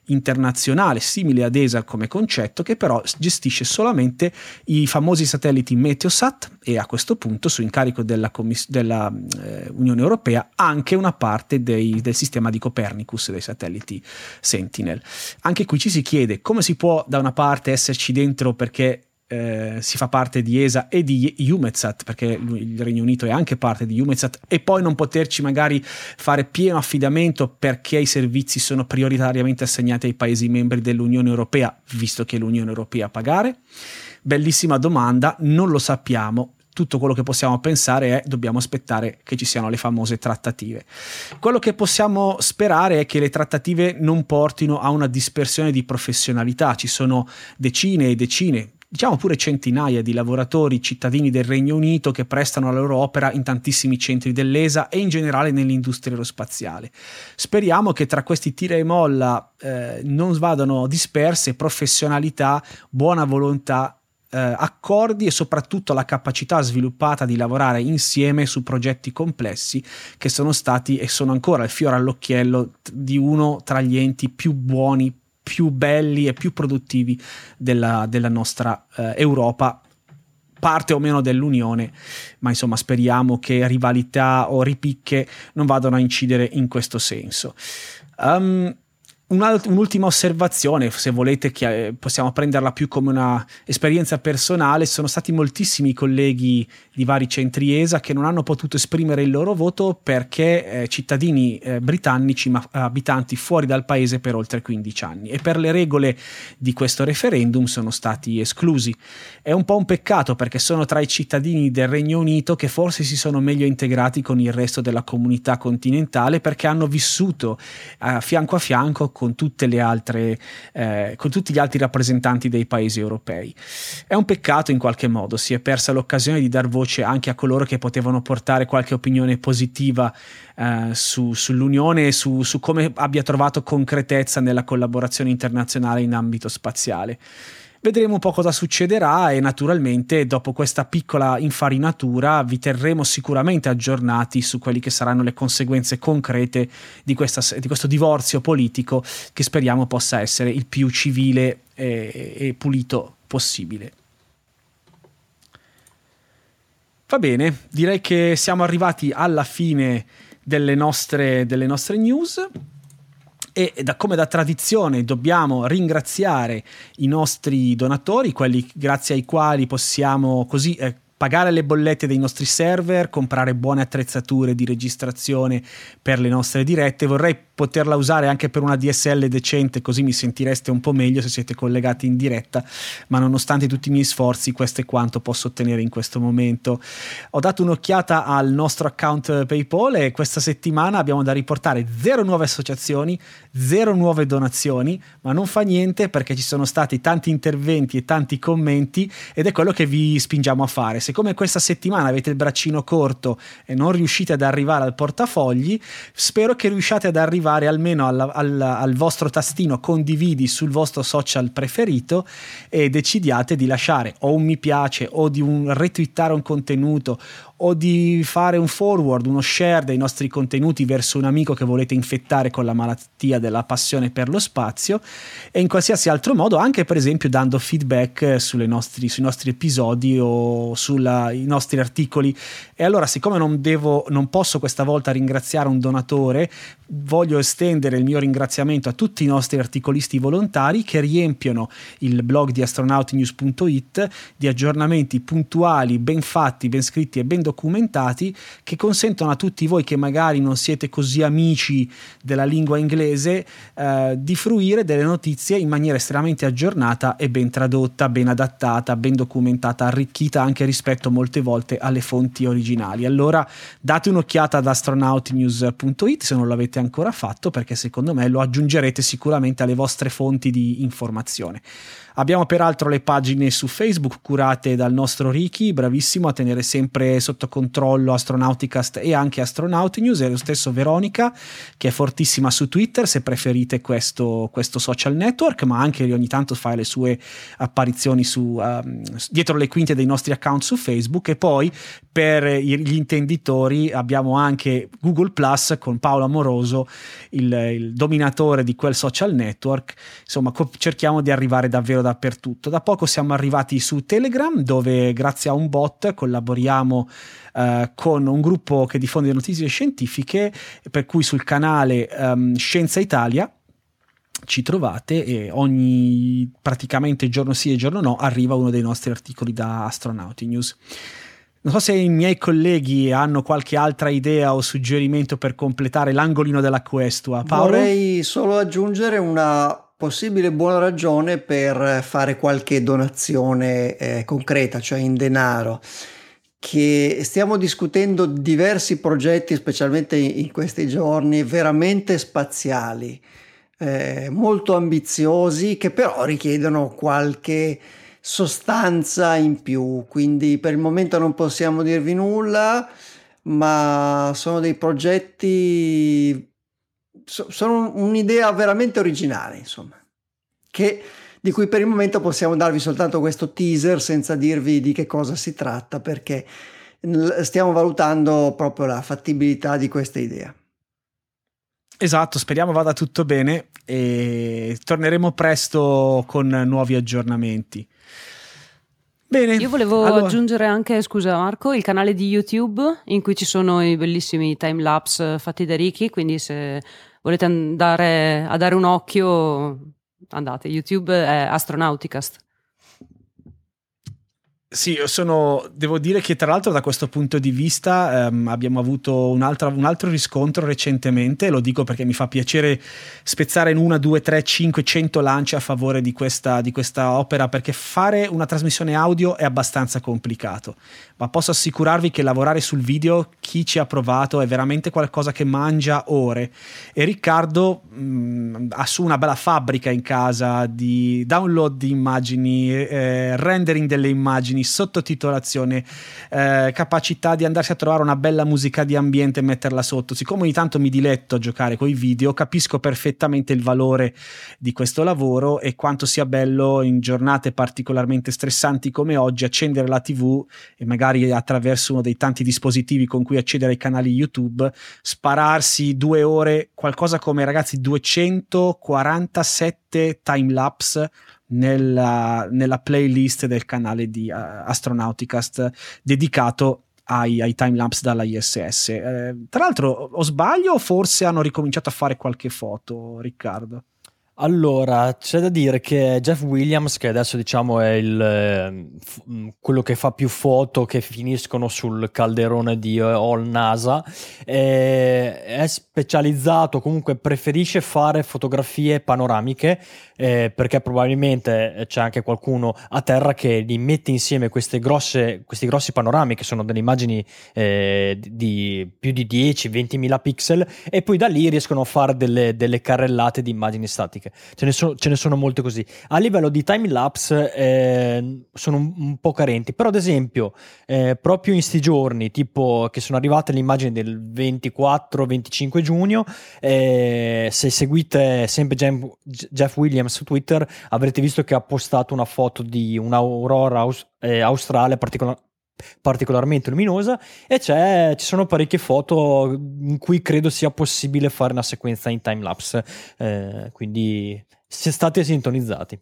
A: internazionale simile ad E S A come concetto, che però gestisce solamente i famosi satelliti Meteosat e a questo punto, su incarico della, commiss- della eh, Unione Europea, anche una parte dei, del sistema di Copernicus, dei satelliti Sentinel. Anche qui ci si chiede come si può da una parte esserci dentro perché Eh, si fa parte di E S A e di EUMETSAT, perché il Regno Unito è anche parte di EUMETSAT, e poi non poterci magari fare pieno affidamento perché i servizi sono prioritariamente assegnati ai paesi membri dell'Unione Europea, visto che è l'Unione Europea a pagare? Bellissima domanda, non lo sappiamo. Tutto quello che possiamo pensare è dobbiamo aspettare che ci siano le famose trattative. Quello che possiamo sperare è che le trattative non portino a una dispersione di professionalità. Ci sono decine e decine, diciamo pure centinaia di lavoratori cittadini del Regno Unito che prestano la loro opera in tantissimi centri dell'E S A e in generale nell'industria aerospaziale. Speriamo che tra questi tira e molla eh, non vadano disperse professionalità, buona volontà, eh, accordi e soprattutto la capacità sviluppata di lavorare insieme su progetti complessi che sono stati e sono ancora il fiore all'occhiello di uno tra gli enti più buoni, più belli e più produttivi della, della nostra eh, Europa, parte o meno dell'Unione, ma insomma speriamo che rivalità o ripicche non vadano a incidere in questo senso. Um, Un'ultima osservazione, se volete, che possiamo prenderla più come una esperienza personale: sono stati moltissimi colleghi di vari centri E S A che non hanno potuto esprimere il loro voto perché eh, cittadini eh, britannici ma abitanti fuori dal paese per oltre quindici anni, e per le regole di questo referendum sono stati esclusi. È un po' un peccato, perché sono tra i cittadini del Regno Unito che forse si sono meglio integrati con il resto della comunità continentale, perché hanno vissuto a fianco a fianco con tutte le altre eh, con tutti gli altri rappresentanti dei paesi europei. È un peccato, in qualche modo si è persa l'occasione di dar voce anche a coloro che potevano portare qualche opinione positiva eh, su, sull'Unione e su, su come abbia trovato concretezza nella collaborazione internazionale in ambito spaziale. Vedremo un po' cosa succederà e naturalmente dopo questa piccola infarinatura vi terremo sicuramente aggiornati su quelli che saranno le conseguenze concrete di, questa, di questo divorzio politico, che speriamo possa essere il più civile e, e pulito possibile. Va bene, direi che siamo arrivati alla fine delle nostre, delle nostre news. E da, come da tradizione dobbiamo ringraziare i nostri donatori, quelli grazie ai quali possiamo così eh, pagare le bollette dei nostri server, comprare buone attrezzature di registrazione per le nostre dirette. Vorrei poterla usare anche per una D S L decente, così mi sentireste un po' meglio se siete collegati in diretta, ma nonostante tutti i miei sforzi questo è quanto posso ottenere in questo momento. Ho dato un'occhiata al nostro account PayPal e questa settimana abbiamo da riportare zero nuove associazioni, zero nuove donazioni, ma non fa niente, perché ci sono stati tanti interventi e tanti commenti ed è quello che vi spingiamo a fare. Siccome questa settimana avete il braccino corto e non riuscite ad arrivare al portafogli, spero che riusciate ad arrivare almeno alla, alla, al vostro tastino condividi sul vostro social preferito e decidiate di lasciare o un mi piace o di un retweetare un contenuto o di fare un forward, uno share dei nostri contenuti verso un amico che volete infettare con la malattia della passione per lo spazio, e in qualsiasi altro modo, anche per esempio dando feedback sulle nostri, sui nostri episodi o sui nostri articoli. E allora, siccome non devo, non posso questa volta ringraziare un donatore, voglio estendere il mio ringraziamento a tutti i nostri articolisti volontari che riempiono il blog di astronautinews punto it di aggiornamenti puntuali, ben fatti, ben scritti e ben documentati, che consentono a tutti voi che magari non siete così amici della lingua inglese eh, di fruire delle notizie in maniera estremamente aggiornata e ben tradotta, ben adattata, ben documentata, arricchita anche rispetto molte volte alle fonti originali. Allora date un'occhiata ad astronautinews punto it se non l'avete ancora fatto, perché secondo me lo aggiungerete sicuramente alle vostre fonti di informazione. Abbiamo peraltro le pagine su Facebook curate dal nostro Ricky, bravissimo a tenere sempre sotto controllo Astronauticast e anche Astronautinews, e lo stesso Veronica, che è fortissima su Twitter se preferite questo, questo social network, ma anche ogni tanto fa le sue apparizioni su, um, dietro le quinte dei nostri account su Facebook. E poi per gli intenditori abbiamo anche Google Plus con Paolo Amoroso, il, il dominatore di quel social network. Insomma, co- cerchiamo di arrivare davvero dappertutto. Da poco siamo arrivati su Telegram, dove grazie a un bot collaboriamo Uh, con un gruppo che diffonde notizie scientifiche, per cui sul canale um, Scienza Italia ci trovate e ogni praticamente giorno sì e giorno no arriva uno dei nostri articoli da Astronauti News. Non so se i miei colleghi hanno qualche altra idea o suggerimento per completare l'angolino della questua. Paolo?
B: Vorrei solo aggiungere una possibile buona ragione per fare qualche donazione eh, concreta, cioè in denaro. Che stiamo discutendo diversi progetti, specialmente in questi giorni, veramente spaziali, eh, molto ambiziosi, che però richiedono qualche sostanza in più. Quindi per il momento non possiamo dirvi nulla, ma sono dei progetti, sono un'idea veramente originale, insomma, che di cui per il momento possiamo darvi soltanto questo teaser senza dirvi di che cosa si tratta, perché stiamo valutando proprio la fattibilità di questa idea.
A: Esatto, speriamo vada tutto bene e torneremo presto con nuovi aggiornamenti. Bene.
D: Io volevo
A: allora...
D: aggiungere anche, scusa Marco, il canale di YouTube in cui ci sono i bellissimi timelapse fatti da Ricky, quindi se volete andare a dare un occhio andate, YouTube è Astronauticast.
A: Sì, io sono, devo dire che tra l'altro da questo punto di vista ehm, abbiamo avuto un altro, un altro riscontro recentemente, lo dico perché mi fa piacere spezzare in una, due, tre, cinque, cento lance a favore di questa, di questa opera, perché fare una trasmissione audio è abbastanza complicato, ma posso assicurarvi che lavorare sul video, chi ci ha provato, è veramente qualcosa che mangia ore. E Riccardo mh, ha su una bella fabbrica in casa di download di immagini, eh, rendering delle immagini, sottotitolazione, eh, capacità di andarsi a trovare una bella musica di ambiente e metterla sotto. Siccome ogni tanto mi diletto a giocare coi video, capisco perfettamente il valore di questo lavoro e quanto sia bello in giornate particolarmente stressanti come oggi accendere la tivù e magari attraverso uno dei tanti dispositivi con cui accedere ai canali YouTube spararsi due ore, qualcosa come, ragazzi, duecentoquarantasette timelapse nella, nella playlist del canale di uh, Astronauticast dedicato ai, ai timelapse dalla I S S. Eh, tra l'altro, o sbaglio, o forse hanno ricominciato a fare qualche foto, Riccardo?
C: Allora, c'è da dire che Jeff Williams, che adesso diciamo è il, eh, f- quello che fa più foto che finiscono sul calderone di eh, All NASA, eh, è specializzato, comunque preferisce fare fotografie panoramiche, eh, perché probabilmente c'è anche qualcuno a terra che li mette insieme queste grosse, questi grossi panorami, che sono delle immagini eh, di, di più di dieci venti mila pixel, e poi da lì riescono a fare delle, delle carrellate di immagini statiche. Ce ne, so, ce ne sono molte così. A livello di timelapse eh, sono un, un po' carenti, però ad esempio eh, proprio in sti giorni, tipo che sono arrivate le immagini del ventiquattro venticinque giugno, eh, se seguite sempre Jeff Williams su Twitter avrete visto che ha postato una foto di un'aurora aus- eh, australe particolarmente particolarmente luminosa, e c'è, ci sono parecchie foto in cui credo sia possibile fare una sequenza in timelapse, eh, quindi se state sintonizzati.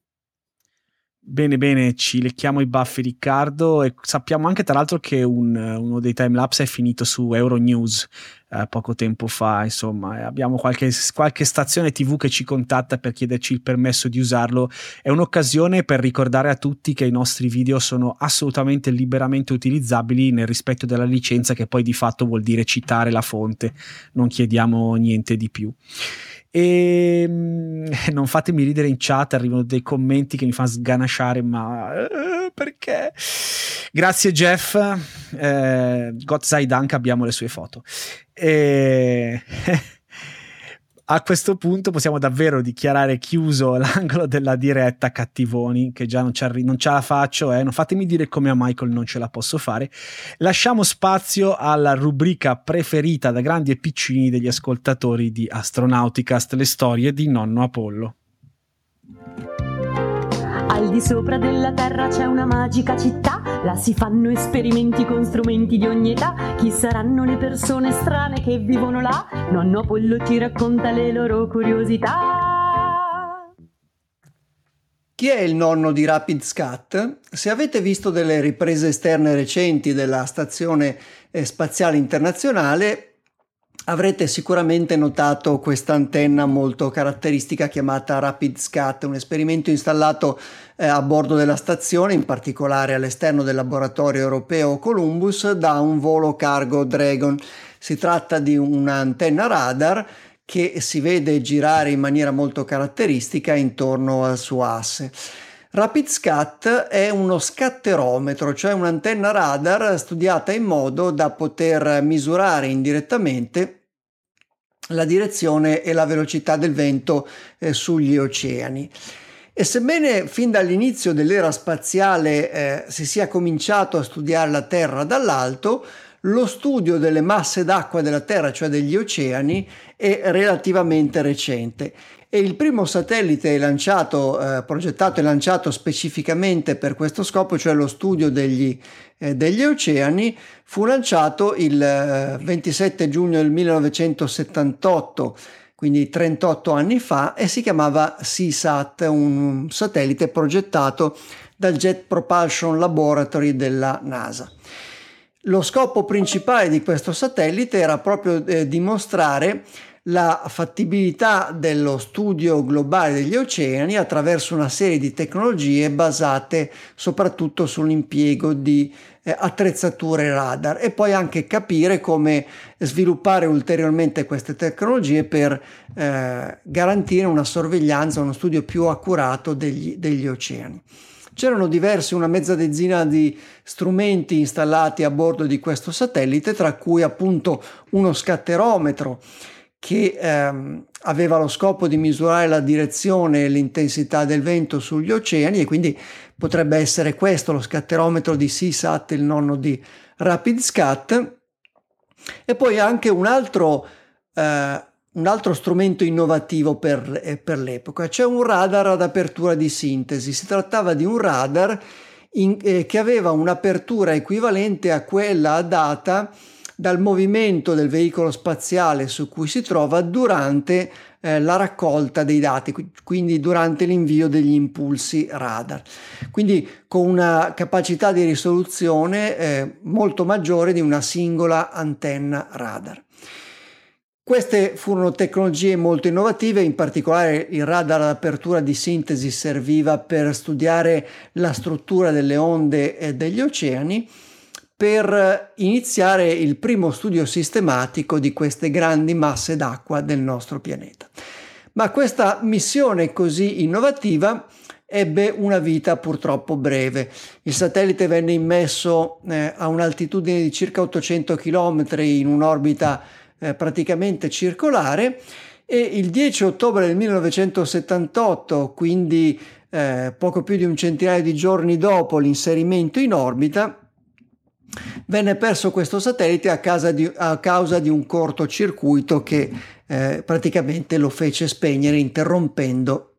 A: Bene, bene, ci lecchiamo i baffi, Riccardo, e sappiamo anche tra l'altro che un, uno dei timelapse è finito su Euronews eh, poco tempo fa, insomma, e abbiamo qualche, qualche stazione tivù che ci contatta per chiederci il permesso di usarlo. È un'occasione per ricordare a tutti che i nostri video sono assolutamente liberamente utilizzabili nel rispetto della licenza, che poi di fatto vuol dire citare la fonte, non chiediamo niente di più. E non fatemi ridere, in chat arrivano dei commenti che mi fanno sganasciare, ma eh, perché? Grazie Jeff, eh, Gott sei Dank, abbiamo le sue foto. E a questo punto possiamo davvero dichiarare chiuso l'angolo della diretta, cattivoni, che già non, arri- non ce la faccio, eh. Non fatemi dire come a Michael non ce la posso fare. Lasciamo spazio alla rubrica preferita da grandi e piccini degli ascoltatori di Astronauticast, le storie di nonno Apollo.
E: Al di sopra della terra c'è una magica città Là si fanno esperimenti con strumenti di ogni età. Chi saranno le persone strane che vivono là? Nonno Apollo ci racconta le loro curiosità.
B: Chi è il nonno di Rapid Scat? Se avete visto delle riprese esterne recenti della Stazione Spaziale Internazionale, avrete sicuramente notato questa antenna molto caratteristica chiamata Rapid Scat, un esperimento installato eh, a bordo della stazione, in particolare all'esterno del laboratorio europeo Columbus, da un volo cargo Dragon. Si tratta di un'antenna radar che si vede girare in maniera molto caratteristica intorno al suo asse. Rapid Scat è uno scatterometro, cioè un'antenna radar studiata in modo da poter misurare indirettamente la direzione e la velocità del vento eh, sugli oceani. E sebbene fin dall'inizio dell'era spaziale eh, si sia cominciato a studiare la Terra dall'alto, lo studio delle masse d'acqua della Terra, cioè degli oceani, è relativamente recente. E il primo satellite lanciato, eh, progettato e lanciato specificamente per questo scopo, cioè lo studio degli, eh, degli oceani, fu lanciato il eh, ventisette giugno del millenovecentosettantotto, quindi trentotto anni fa, e si chiamava SeaSat, un satellite progettato dal Jet Propulsion Laboratory della NASA. Lo scopo principale di questo satellite era proprio eh, dimostrare la fattibilità dello studio globale degli oceani attraverso una serie di tecnologie basate soprattutto sull'impiego di eh, attrezzature radar, e poi anche capire come sviluppare ulteriormente queste tecnologie per eh, garantire una sorveglianza, uno studio più accurato degli, degli oceani. C'erano diversi, una mezza dozzina di strumenti installati a bordo di questo satellite, tra cui appunto uno scatterometro che ehm, aveva lo scopo di misurare la direzione e l'intensità del vento sugli oceani, e quindi potrebbe essere questo lo scatterometro di SeaSat, il nonno di Rapid Scat. E poi anche un altro, eh, un altro strumento innovativo per, eh, per l'epoca, cioè un radar ad apertura di sintesi. Si trattava di un radar in, eh, che aveva un'apertura equivalente a quella data dal movimento del veicolo spaziale su cui si trova durante eh, la raccolta dei dati, quindi durante l'invio degli impulsi radar, quindi con una capacità di risoluzione eh, molto maggiore di una singola antenna radar. Queste furono tecnologie molto innovative, in particolare il radar ad apertura di sintesi serviva per studiare la struttura delle onde e degli oceani, per iniziare il primo studio sistematico di queste grandi masse d'acqua del nostro pianeta. Ma questa missione così innovativa ebbe una vita purtroppo breve. Il satellite venne immesso eh, a un'altitudine di circa ottocento chilometri in un'orbita eh, praticamente circolare, e il dieci ottobre del millenovecentosettantotto, quindi eh, poco più di un centinaio di giorni dopo l'inserimento in orbita, venne perso questo satellite a causa di, a causa di un cortocircuito che eh, praticamente lo fece spegnere, interrompendo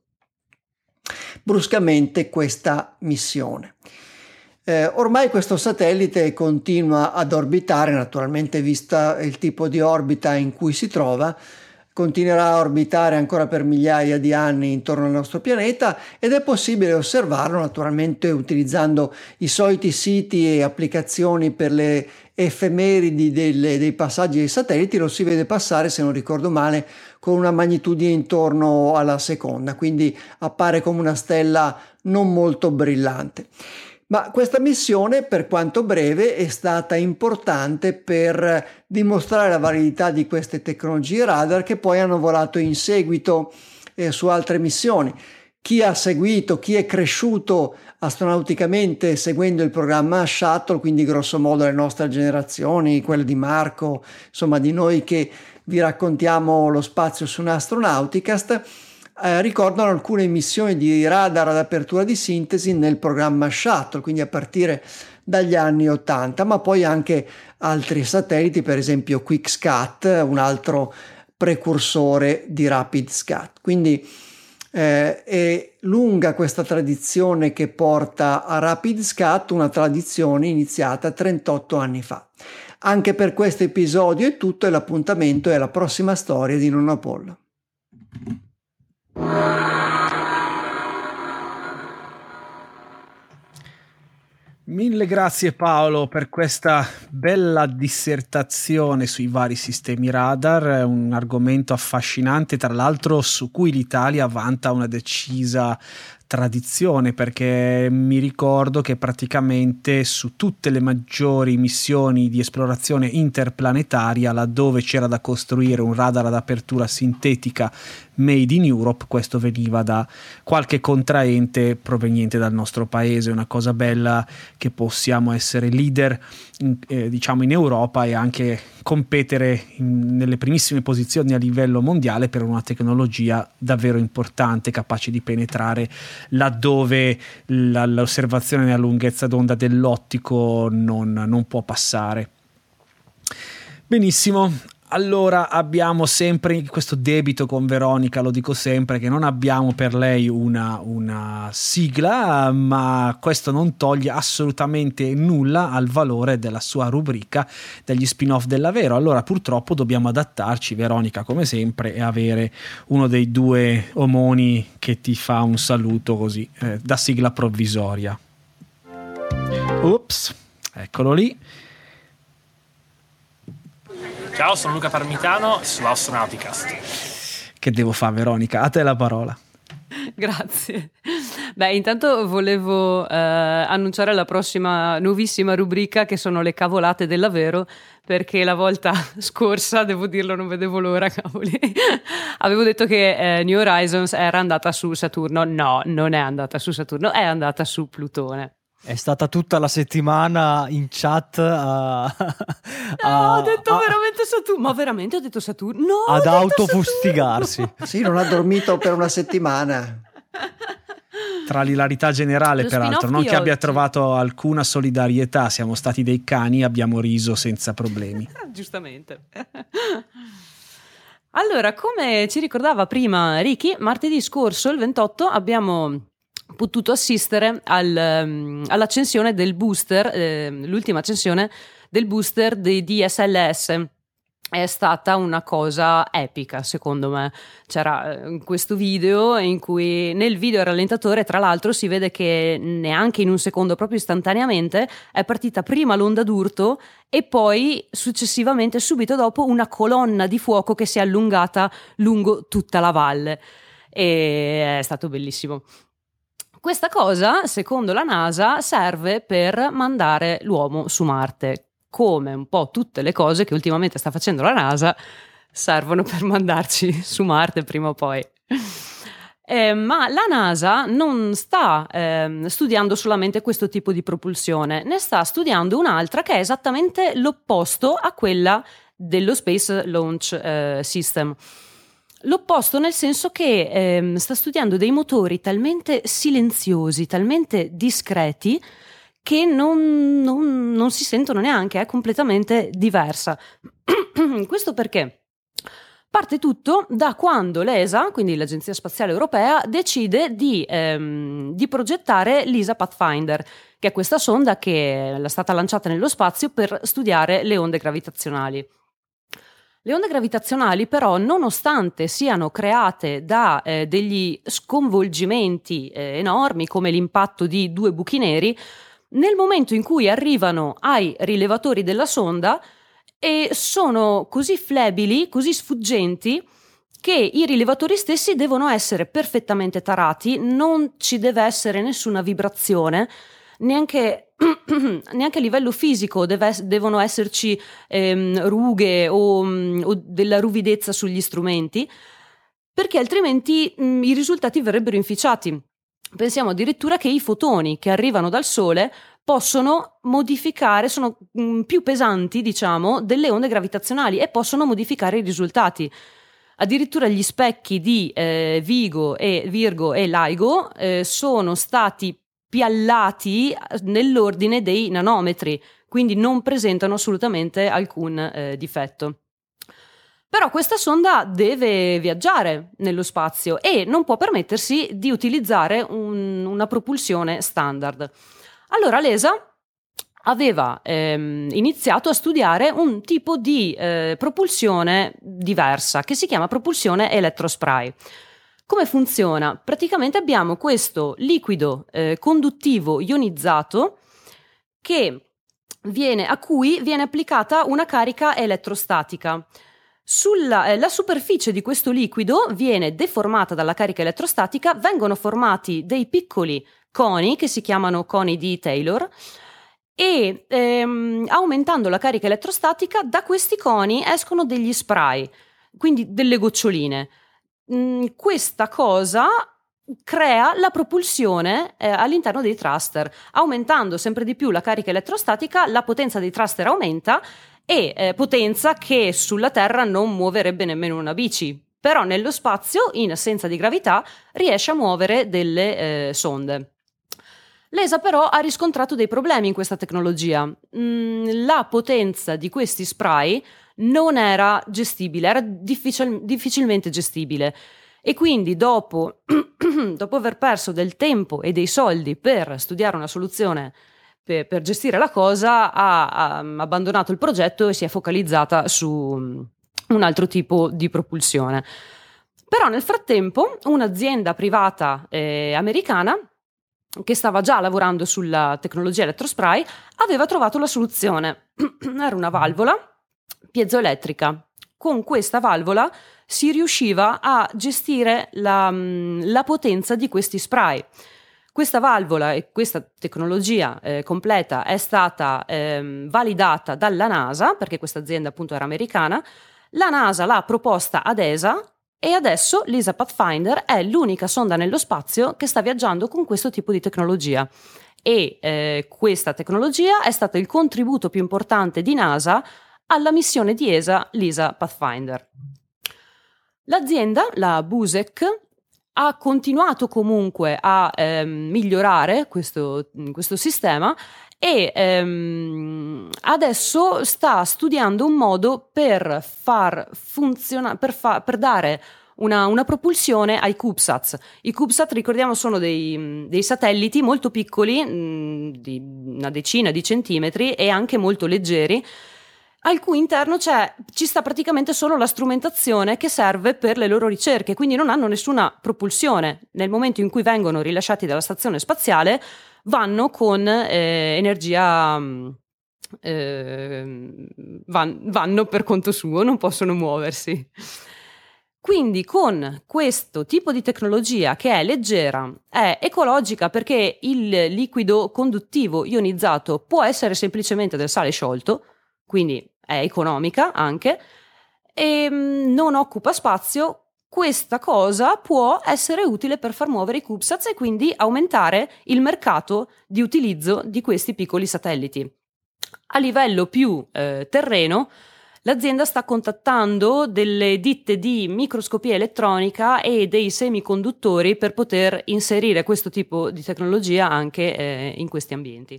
B: bruscamente questa missione. Eh, ormai questo satellite continua ad orbitare, naturalmente vista il tipo di orbita in cui si trova, continuerà a orbitare ancora per migliaia di anni intorno al nostro pianeta, ed è possibile osservarlo naturalmente utilizzando i soliti siti e applicazioni per le effemeridi delle, dei passaggi dei satelliti. Lo si vede passare, se non ricordo male, con una magnitudine intorno alla seconda, quindi appare come una stella non molto brillante. Ma questa missione, per quanto breve, è stata importante per dimostrare la validità di queste tecnologie radar, che poi hanno volato in seguito eh, su altre missioni. Chi ha seguito, chi è cresciuto astronauticamente seguendo il programma Shuttle, quindi grosso modo le nostre generazioni, quelle di Marco, insomma di noi che vi raccontiamo lo spazio su Astronauticast, Eh, ricordano alcune missioni di radar ad apertura di sintesi nel programma Shuttle, quindi a partire dagli anni ottanta, ma poi anche altri satelliti, per esempio QuickSat, un altro precursore di Rapid Scat. Quindi Eh, è lunga questa tradizione che porta a Rapid Scat, una tradizione iniziata trentotto anni fa. Anche per questo episodio è tutto e l'appuntamento è la prossima storia di Nonno Apollo.
A: Mille grazie Paolo per questa bella dissertazione sui vari sistemi radar, è un argomento affascinante, tra l'altro su cui l'Italia vanta una decisa tradizione, perché mi ricordo che praticamente su tutte le maggiori missioni di esplorazione interplanetaria, laddove c'era da costruire un radar ad apertura sintetica made in Europe, questo veniva da qualche contraente proveniente dal nostro paese. Una cosa bella che possiamo essere leader in, eh, diciamo in Europa e anche competere in, nelle primissime posizioni a livello mondiale per una tecnologia davvero importante, capace di penetrare laddove la, l'osservazione nella lunghezza d'onda dell'ottico non, non può passare. Benissimo. Allora abbiamo sempre questo debito con Veronica, lo dico sempre, che non abbiamo per lei una, una sigla, ma questo non toglie assolutamente nulla al valore della sua rubrica degli spin-off della Vero. Allora purtroppo dobbiamo adattarci, Veronica, come sempre, e avere uno dei due omoni che ti fa un saluto così, eh, da sigla provvisoria. Ups, eccolo lì.
F: Ciao, sono Luca Parmitano su Astronauticast.
A: Che devo fare, Veronica? A te la parola.
D: Grazie. Beh, intanto volevo eh, annunciare la prossima nuovissima rubrica, che sono le cavolate della Vero, perché la volta scorsa, devo dirlo, non vedevo l'ora, cavoli, avevo detto che eh, New Horizons era andata su Saturno. No, non è andata su Saturno, è andata su Plutone.
C: È stata tutta la settimana in chat a, a,
D: no, ho detto
C: a,
D: veramente Saturno. Ma veramente ho detto Saturno? No,
C: ad autofustigarsi.
B: Sì, non ha dormito per una settimana.
A: Tra l'ilarità generale,
D: Lo
A: peraltro, non che
D: oggi.
A: abbia trovato alcuna solidarietà, siamo stati dei cani, abbiamo riso senza problemi.
D: Giustamente. Allora, come ci ricordava prima Ricky, martedì scorso, il ventotto, abbiamo potuto assistere al, um, all'accensione del booster, eh, l'ultima accensione del booster dei D S L S. È stata una cosa epica, secondo me. C'era eh, questo video in cui nel video a rallentatore, tra l'altro, si vede che neanche in un secondo, proprio istantaneamente, è partita prima l'onda d'urto e poi successivamente, subito dopo, una colonna di fuoco che si è allungata lungo tutta la valle. E è stato bellissimo. Questa cosa, secondo la NASA, serve per mandare l'uomo su Marte, come un po' tutte le cose che ultimamente sta facendo la NASA servono per mandarci su Marte prima o poi. Eh, ma la NASA non sta eh, studiando solamente questo tipo di propulsione, ne sta studiando un'altra che è esattamente l'opposto a quella dello Space Launch eh, System. L'opposto nel senso che eh, sta studiando dei motori talmente silenziosi, talmente discreti, che non, non, non si sentono neanche, è completamente diversa. Questo perché parte tutto da quando l'E S A, quindi l'Agenzia Spaziale Europea, decide di, ehm, di progettare l'E S A Pathfinder, che è questa sonda che è stata lanciata nello spazio per studiare le onde gravitazionali. Le onde gravitazionali però, nonostante siano create da eh, degli sconvolgimenti eh, enormi come l'impatto di due buchi neri, nel momento in cui arrivano ai rilevatori della sonda e sono così flebili, così sfuggenti, che i rilevatori stessi devono essere perfettamente tarati, non ci deve essere nessuna vibrazione, neanche neanche a livello fisico deve, devono esserci ehm, rughe o, o della ruvidezza sugli strumenti, perché altrimenti mh, i risultati verrebbero inficiati. Pensiamo addirittura che i fotoni che arrivano dal Sole possono modificare, sono mh, più pesanti, diciamo, delle onde gravitazionali e possono modificare i risultati. Addirittura gli specchi di eh, Vigo e Virgo e LIGO eh, sono stati piallati nell'ordine dei nanometri, quindi non presentano assolutamente alcun eh, difetto. Però questa sonda deve viaggiare nello spazio e non può permettersi di utilizzare un, una propulsione standard. Allora l'E S A aveva ehm, iniziato a studiare un tipo di eh, propulsione diversa che si chiama propulsione elettrospray. Come funziona? Praticamente abbiamo questo liquido eh, conduttivo ionizzato che viene, a cui viene applicata una carica elettrostatica. Sulla eh, la superficie di questo liquido viene deformata dalla carica elettrostatica, vengono formati dei piccoli coni che si chiamano coni di Taylor e ehm, aumentando la carica elettrostatica da questi coni escono degli spray, quindi delle goccioline. Mm, questa cosa crea la propulsione eh, all'interno dei thruster. Aumentando sempre di più la carica elettrostatica, la potenza dei thruster aumenta e eh, potenza che sulla Terra non muoverebbe nemmeno una bici, però nello spazio, in assenza di gravità, riesce a muovere delle eh, sonde. L'E S A però ha riscontrato dei problemi in questa tecnologia. Mm, la potenza di questi spray non era gestibile, era difficil- difficilmente gestibile e quindi dopo, dopo aver perso del tempo e dei soldi per studiare una soluzione per, per gestire la cosa, ha, ha abbandonato il progetto e si è focalizzata su un altro tipo di propulsione. Però nel frattempo un'azienda privata eh, americana che stava già lavorando sulla tecnologia elettrospray aveva trovato la soluzione. Era una valvola piezoelettrica. Con questa valvola si riusciva a gestire la, la potenza di questi spray. Questa valvola e questa tecnologia eh, completa è stata eh, validata dalla NASA, perché questa azienda appunto era americana. La NASA l'ha proposta ad E S A e adesso l'E S A Pathfinder è l'unica sonda nello spazio che sta viaggiando con questo tipo di tecnologia. E eh, questa tecnologia è stata il contributo più importante di NASA alla missione di E S A, l'E S A Pathfinder. L'azienda, la Busek, ha continuato comunque a ehm, migliorare questo, questo sistema e ehm, adesso sta studiando un modo per far funzionare, per, fa- per dare una, una propulsione ai CubeSats. I CubeSat, ricordiamo, sono dei, dei satelliti molto piccoli, mh, di una decina di centimetri e anche molto leggeri, al cui interno c'è, ci sta praticamente solo la strumentazione che serve per le loro ricerche, quindi non hanno nessuna propulsione. Nel momento in cui vengono rilasciati dalla stazione spaziale vanno con eh, energia, eh, van, vanno per conto suo, non possono muoversi. Quindi con questo tipo di tecnologia che è leggera, è ecologica perché il liquido conduttivo ionizzato può essere semplicemente del sale sciolto, quindi è economica anche, e non occupa spazio, questa cosa può essere utile per far muovere i CubeSats e quindi aumentare il mercato di utilizzo di questi piccoli satelliti. A livello più eh, terreno, l'azienda sta contattando delle ditte di microscopia elettronica e dei semiconduttori per poter inserire questo tipo di tecnologia anche eh, in questi ambienti.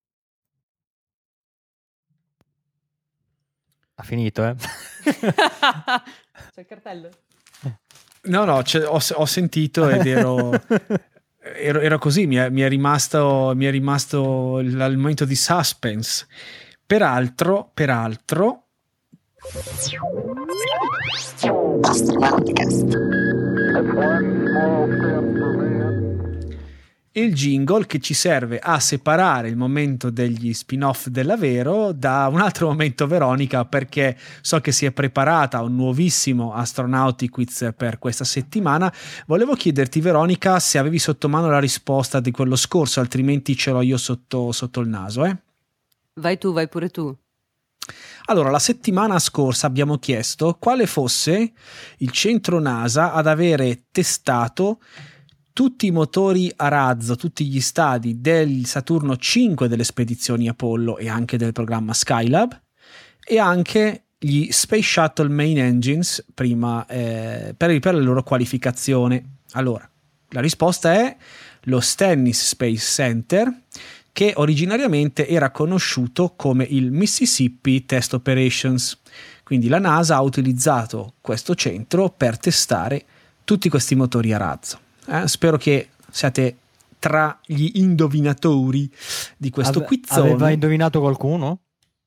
C: Ha finito, eh?
D: C'è il cartello?
A: No, no, ho, ho sentito ed ero, ero, ero così, mi è, mi è rimasto, mi è rimasto il, il momento di suspense. Peraltro, peraltro... il jingle che ci serve a separare il momento degli spin-off della Vero da un altro momento Veronica, perché so che si è preparata a un nuovissimo Astronautic Quiz per questa settimana. Volevo chiederti, Veronica, se avevi sotto mano la risposta di quello scorso, altrimenti ce l'ho io sotto, sotto il naso. Eh?
D: Vai tu, vai pure tu.
A: Allora, la settimana scorsa abbiamo chiesto quale fosse il centro NASA ad avere testato tutti i motori a razzo, tutti gli stadi del Saturno cinque delle spedizioni Apollo e anche del programma Skylab, e anche gli Space Shuttle Main Engines prima, eh, per, per la loro qualificazione. Allora, la risposta è lo Stennis Space Center, che originariamente era conosciuto come il Mississippi Test Operations. Quindi la NASA ha utilizzato questo centro per testare tutti questi motori a razzo. Eh, spero che siate tra gli indovinatori di questo
C: Ave-
A: quizzone.
C: Aveva indovinato qualcuno?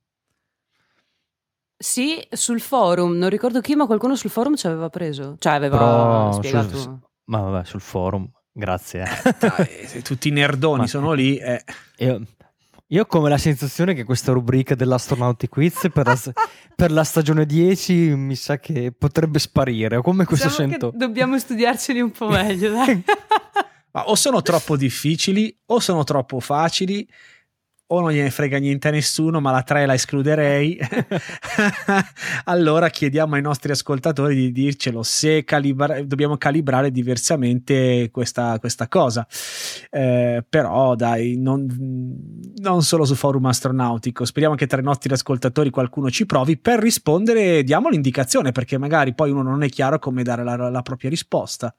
D: Sì, sul forum, non ricordo chi, ma qualcuno sul forum ci aveva preso. Cioè aveva
C: Però
D: spiegato.
C: sul- ma vabbè, sul forum, grazie.
A: Eh, dai, se tutti i nerdoni
C: Ma-
A: sono lì. Eh.
C: Io, io ho come la sensazione che questa rubrica dell'Astronauti Quiz per la, per la stagione dieci mi sa che potrebbe sparire. O come questo
D: Diciamo
C: sento.
D: che dobbiamo studiarceli un po' meglio, dai.
A: Ma o sono troppo difficili o sono troppo facili o non gliene frega niente a nessuno, ma la tre la escluderei. Allora chiediamo ai nostri ascoltatori di dircelo se calibra- dobbiamo calibrare diversamente questa, questa cosa. Eh, però dai, non, non solo su Forum Astronautico, speriamo che tra i nostri ascoltatori qualcuno ci provi per rispondere. Diamo l'indicazione, perché magari poi uno non è chiaro come dare la, la propria risposta.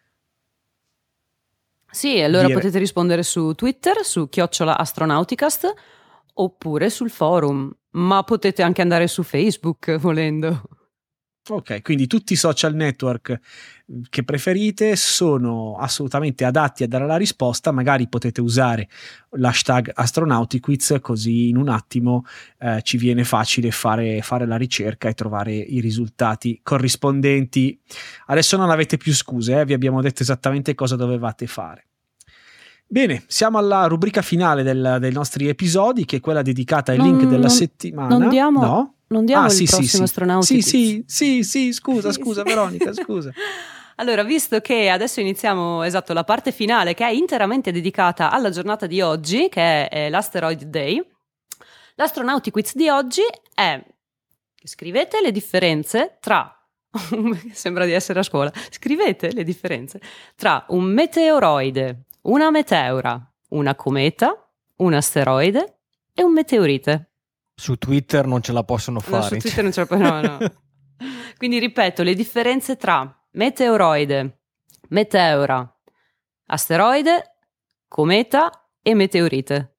D: Sì, allora
A: Dire.
D: potete rispondere su Twitter, su chiocciola Astronauticast, oppure sul forum, ma potete anche andare su Facebook volendo.
A: Ok, quindi tutti i social network che preferite sono assolutamente adatti a dare la risposta. Magari potete usare l'hashtag Astronautiquiz, così in un attimo eh, ci viene facile fare, fare la ricerca e trovare i risultati corrispondenti. Adesso non avete più scuse, eh? Vi abbiamo detto esattamente cosa dovevate fare. Bene, siamo alla rubrica finale del, dei nostri episodi, che è quella dedicata ai
D: Non-
A: link della
D: non-
A: settimana.
D: non diamo-
A: No?
D: Non diamo
A: Ah,
D: il
A: sì, sì,
D: prossimo
A: sì.
D: Astronauti
A: Sì,
D: Quiz.
A: sì, sì, sì, scusa,
D: Sì,
A: scusa
D: sì.
A: Veronica, scusa.
D: Allora, visto che adesso iniziamo, esatto, la parte finale che è interamente dedicata alla giornata di oggi, che è eh, l'Asteroid Day, l'Astronauti Quiz di oggi è: scrivete le differenze tra sembra di essere a scuola, scrivete le differenze tra un meteoroide, una meteora, una cometa, un asteroide e un meteorite.
C: Su Twitter non ce la possono
D: No,
C: fare.
D: su Twitter non ce la puoi, no, no. Quindi ripeto, le differenze tra meteoroide, meteora, asteroide, cometa e meteorite.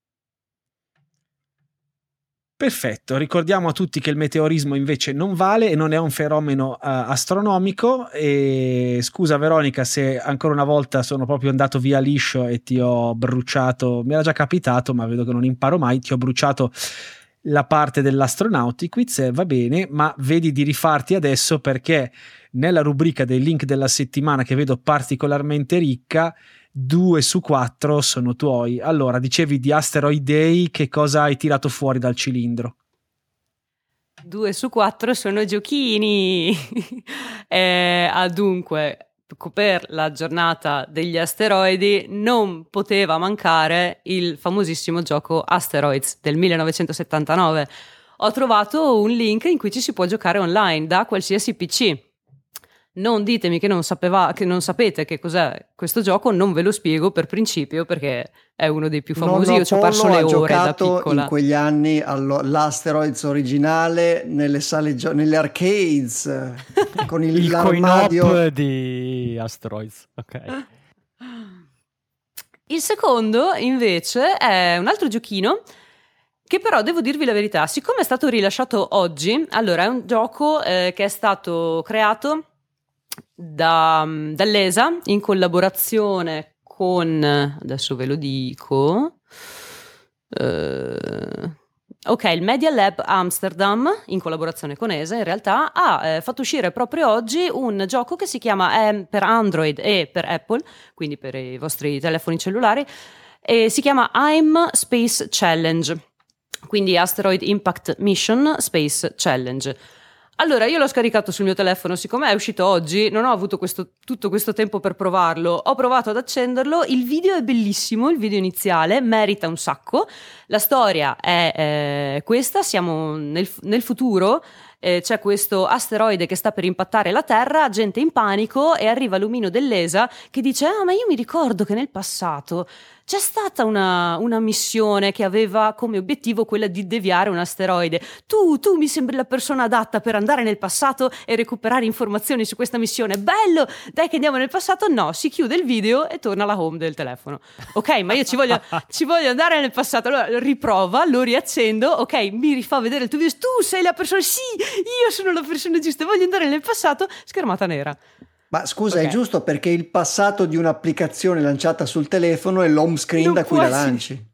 A: Perfetto, ricordiamo a tutti che il meteorismo invece non vale e non è un fenomeno uh, astronomico. E scusa Veronica se ancora una volta sono proprio andato via liscio e ti ho bruciato, mi era già capitato ma vedo che non imparo mai, ti ho bruciato la parte dell'Astronauti Quiz, va bene, ma vedi di rifarti adesso, perché nella rubrica dei link della settimana, che vedo particolarmente ricca, due su quattro sono tuoi. Allora, dicevi di Asteroid Day, che cosa hai tirato fuori dal cilindro?
D: Due su quattro sono giochini. eh, ah, dunque, per la giornata degli asteroidi non poteva mancare il famosissimo gioco Asteroids del millenovecentosettantanove. Ho trovato un link in cui ci si può giocare online da qualsiasi P C. Non ditemi che non, sapeva, che non sapete che cos'è questo gioco, non ve lo spiego per principio, perché è uno dei più famosi.
B: Nonno
D: Io ci ho
B: Apollo
D: perso le
B: ha
D: ore da
B: giocato
D: piccola.
B: in quegli anni all'Asteroids originale nelle sale gio- nelle arcades con il,
C: Il
B: l'armadio.
C: coin-op di Asteroids. Ok.
D: Il secondo invece è un altro giochino che però devo dirvi la verità, siccome è stato rilasciato oggi, allora è un gioco eh, che è stato creato da, dall'E S A in collaborazione con, adesso ve lo dico, eh, ok, il Media Lab Amsterdam in collaborazione con E S A in realtà ha eh, fatto uscire proprio oggi un gioco che si chiama eh, per Android e per Apple, quindi per i vostri telefoni cellulari, e si chiama I'm Space Challenge, quindi Asteroid Impact Mission Space Challenge. Allora, io l'ho scaricato sul mio telefono, siccome è uscito oggi, non ho avuto questo, tutto questo tempo per provarlo, ho provato ad accenderlo, il video è bellissimo, il video iniziale, merita un sacco, la storia è eh, questa, siamo nel, nel futuro, eh, c'è questo asteroide che sta per impattare la Terra, gente in panico e arriva l'omino dell'E S A che dice ah ma io mi ricordo che nel passato c'è stata una, una missione che aveva come obiettivo quella di deviare un asteroide. Tu, tu mi sembri la persona adatta per andare nel passato e recuperare informazioni su questa missione. Bello! Dai che andiamo nel passato? No, si chiude il video e torna alla home del telefono. Ok, ma io ci voglio, ci voglio andare nel passato. Allora riprova, lo riaccendo, ok, mi rifà vedere il tuo video. Tu sei la persona, sì, io sono la persona giusta, voglio andare nel passato, schermata nera.
B: Ma scusa,
D: Ok.
B: è giusto perché il passato di un'applicazione lanciata sul telefono è l'home screen
D: Non
B: da cui
D: può
B: la
D: essere.
B: lanci.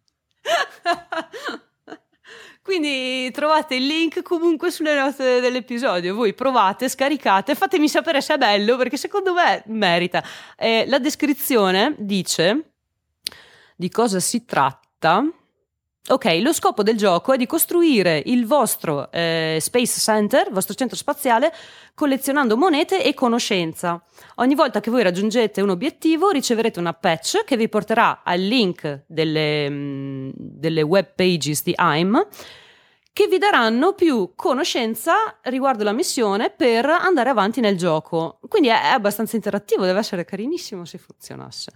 D: Quindi trovate il link comunque sulle note dell'episodio, voi provate, scaricate, fatemi sapere se è bello perché secondo me merita. Eh, la descrizione dice di cosa si tratta. Ok, lo scopo del gioco è di costruire il vostro eh, Space Center, il vostro centro spaziale, collezionando monete e conoscenza. Ogni volta che voi raggiungete un obiettivo riceverete una patch che vi porterà al link delle, mh, delle web pages di A I M che vi daranno più conoscenza riguardo la missione per andare avanti nel gioco. Quindi è, è abbastanza interattivo, deve essere carinissimo se funzionasse.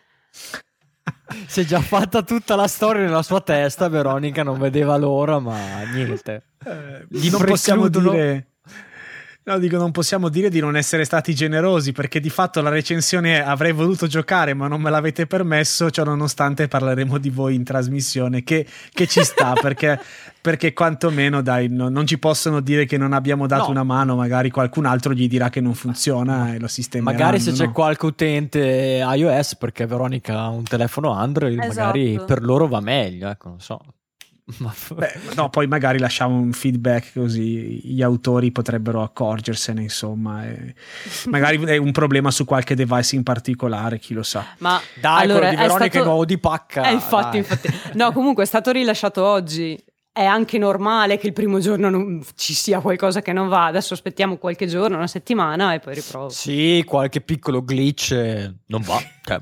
C: Si è già fatta tutta la storia nella sua testa, Veronica non vedeva l'ora, ma niente.
A: Eh,
C: Gli
A: non possiamo
C: precludono-
A: dire no dico non possiamo dire di non essere stati generosi, perché di fatto la recensione è avrei voluto giocare ma non me l'avete permesso, ciò nonostante parleremo di voi in trasmissione, che, che ci sta perché, perché quantomeno dai no, non ci possono dire che non abbiamo dato
C: No.
A: una mano, magari qualcun altro gli dirà che non funziona e lo sistemeranno.
C: Magari se c'è
A: no?
C: qualche utente iOS, perché Veronica ha un telefono Android,
D: Esatto.
C: magari per loro va meglio, ecco, non so. Ma
A: Beh, no, poi magari lasciamo un feedback così gli autori potrebbero accorgersene, insomma, e magari è un problema su qualche device in particolare, chi lo sa.
D: Ma
C: dai,
D: allora,
C: quello di
D: è
C: Veronica
D: stato-
C: è nuovo di pacca.
D: Eh, infatti,
C: dai.
D: infatti. No, comunque è stato rilasciato oggi. È anche normale che il primo giorno non ci sia qualcosa che non va. Adesso aspettiamo qualche giorno, una settimana e poi riprovo.
C: Sì, qualche piccolo glitch eh, non va. Cioè,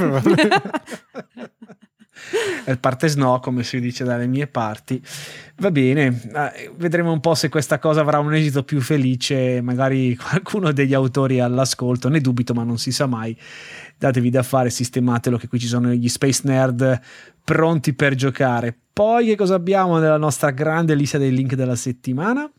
A: Il parte sno, come si dice dalle mie parti. Va bene, eh, vedremo un po' se questa cosa avrà un esito più felice, magari qualcuno degli autori è all'ascolto, ne dubito ma non si sa mai. Datevi da fare, sistematelo, che qui ci sono gli Space Nerd pronti per giocare. Poi che cosa abbiamo nella nostra grande lista dei link della settimana?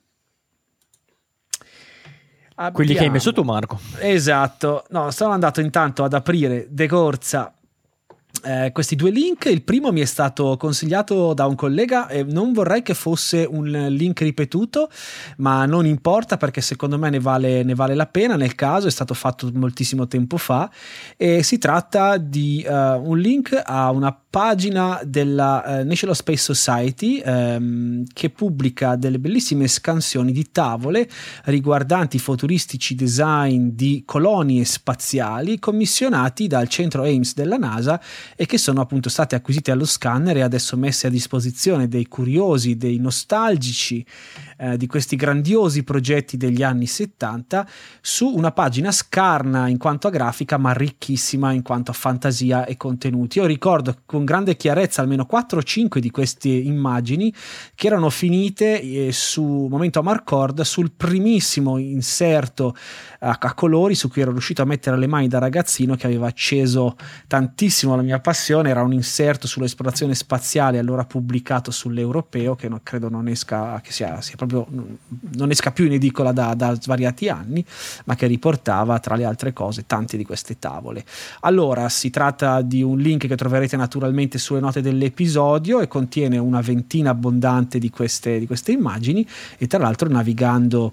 C: Quelli che hai
A: Abbiamo-
C: messo tu, Marco.
A: Esatto, no, sono andato intanto ad aprire de corsa eh, questi due link. Il primo mi è stato consigliato da un collega e non vorrei che fosse un link ripetuto, ma non importa perché secondo me ne vale, ne vale la pena. Nel caso è stato fatto moltissimo tempo fa e si tratta di uh, un link a una pagina della uh, National Space Society um, che pubblica delle bellissime scansioni di tavole riguardanti futuristici design di colonie spaziali commissionati dal centro Ames della NASA e che sono appunto state acquisite allo scanner e adesso messe a disposizione dei curiosi, dei nostalgici eh, di questi grandiosi progetti degli anni settanta su una pagina scarna in quanto a grafica ma ricchissima in quanto a fantasia e contenuti. Io ricordo con grande chiarezza almeno quattro o cinque di queste immagini che erano finite eh, su Momento Amarcord sul primissimo inserto a, a colori su cui ero riuscito a mettere le mani da ragazzino, che aveva acceso tantissimo la mia passione. Era un inserto sull'esplorazione spaziale allora pubblicato sull'Europeo, che no, credo non esca, che sia, sia proprio non esca più in edicola da, da svariati anni, ma che riportava tra le altre cose tante di queste tavole. Allora si tratta di un link che troverete naturalmente sulle note dell'episodio e contiene una ventina abbondante di queste, di queste immagini e tra l'altro navigando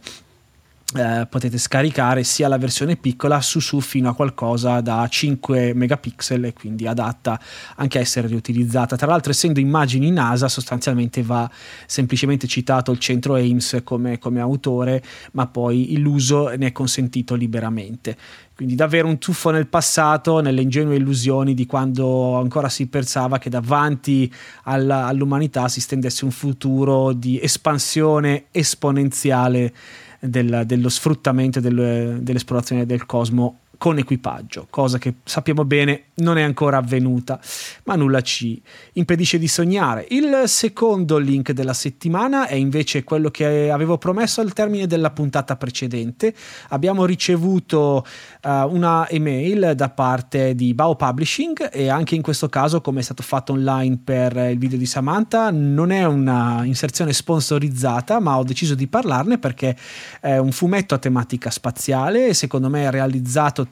A: Eh, potete scaricare sia la versione piccola su su fino a qualcosa da cinque megapixel e quindi adatta anche a essere riutilizzata. Tra l'altro, essendo immagini NASA, sostanzialmente va semplicemente citato il centro Ames come, come autore, ma poi l'uso ne è consentito liberamente. Quindi davvero un tuffo nel passato, nelle ingenue illusioni di quando ancora si pensava che davanti alla, all'umanità si stendesse un futuro di espansione esponenziale del, dello sfruttamento del, dell'esplorazione del cosmo con equipaggio, cosa che sappiamo bene non è ancora avvenuta, ma nulla ci impedisce di sognare. Il secondo link della settimana è invece quello che avevo promesso al termine della puntata precedente. Abbiamo ricevuto uh, una email da parte di Bao Publishing e anche in questo caso, come è stato fatto online per il video di Samantha, non è una inserzione sponsorizzata, ma ho deciso di parlarne perché è un fumetto a tematica spaziale e secondo me è realizzato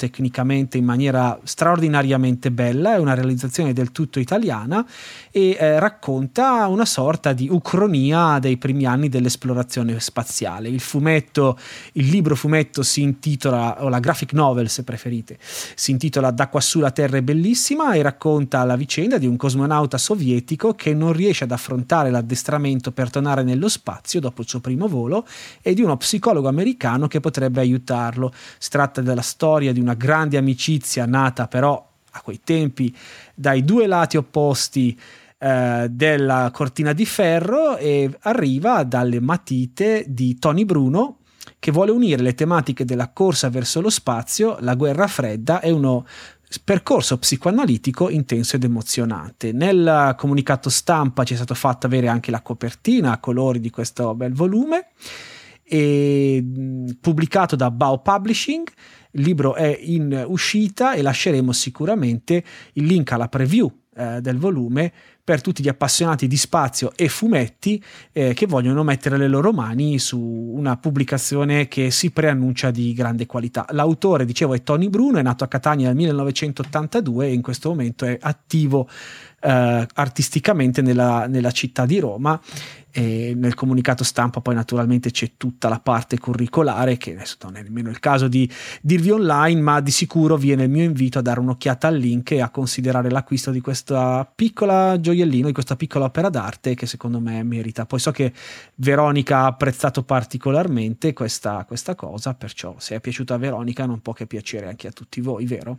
A: tecnicamente in maniera straordinariamente bella, è una realizzazione del tutto italiana e eh, racconta una sorta di ucronia dei primi anni dell'esplorazione spaziale. Il fumetto, il libro fumetto si intitola, o la graphic novel se preferite, si intitola Da quassù la Terra è bellissima e racconta la vicenda di un cosmonauta sovietico che non riesce ad affrontare l'addestramento per tornare nello spazio dopo il suo primo volo e di uno psicologo americano che potrebbe aiutarlo. Si tratta della storia di una grande amicizia nata però a quei tempi dai due lati opposti eh, della cortina di ferro e arriva dalle matite di Tony Bruno, che vuole unire le tematiche della corsa verso lo spazio, la guerra fredda e uno percorso psicoanalitico intenso ed emozionante. Nel comunicato stampa ci è stato fatto avere anche la copertina a colori di questo bel volume, e pubblicato da Bao Publishing. Il libro è in uscita e lasceremo sicuramente il link alla preview eh, del volume per tutti gli appassionati di spazio e fumetti eh, che vogliono mettere le loro mani su una pubblicazione che si preannuncia di grande qualità. L'autore, dicevo, è Tony Bruno, è nato a Catania nel millenovecentottantadue e in questo momento è attivo eh, artisticamente nella, nella città di Roma. E nel comunicato stampa poi naturalmente c'è tutta la parte curricolare, che adesso non è nemmeno il caso di dirvi online, ma di sicuro viene il mio invito a dare un'occhiata al link e a considerare l'acquisto di questa piccola gioiellino, di questa piccola opera d'arte che secondo me merita. Poi so che Veronica ha apprezzato particolarmente questa, questa cosa, perciò se è piaciuta a Veronica non può che piacere anche a tutti voi, vero?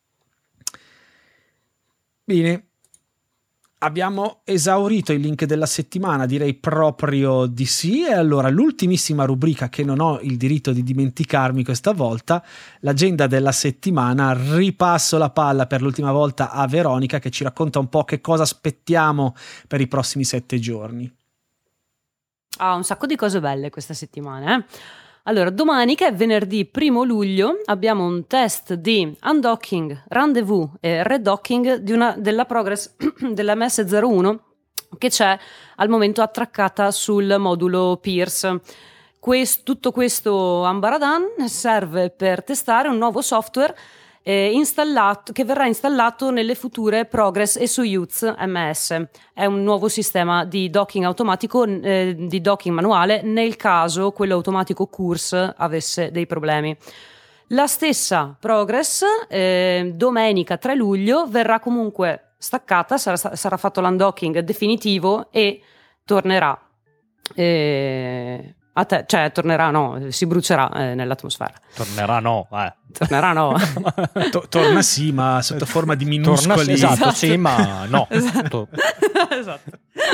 A: Bene. Abbiamo esaurito il link della settimana, direi proprio di sì, e allora l'ultimissima rubrica che non ho il diritto di dimenticarmi questa volta, l'agenda della settimana. Ripasso la palla per l'ultima volta a Veronica che ci racconta un po' che cosa aspettiamo per i prossimi sette giorni.
D: Ah, un sacco di cose belle questa settimana, eh? Allora, domani, che è venerdì primo luglio, abbiamo un test di undocking, rendezvous e redocking di una, della Progress dell'M S zero uno che c'è al momento attraccata sul modulo Pierce. Quest, tutto questo ambaradan serve per testare un nuovo software eh, installato, che verrà installato nelle future Progress e Soyuz M S. È un nuovo sistema di docking automatico, eh, di docking manuale, nel caso quello automatico Course avesse dei problemi. La stessa Progress eh, domenica tre luglio verrà comunque staccata, sarà, sarà fatto l'undocking definitivo e tornerà eh, a te, cioè tornerà no, si brucerà eh, nell'atmosfera.
C: Tornerà no, eh.
D: Tornerà no.
A: To- torna sì, ma sotto forma di minuscoli.
C: Torna, esatto, esatto, sì, ma no.
D: Esatto. Esatto.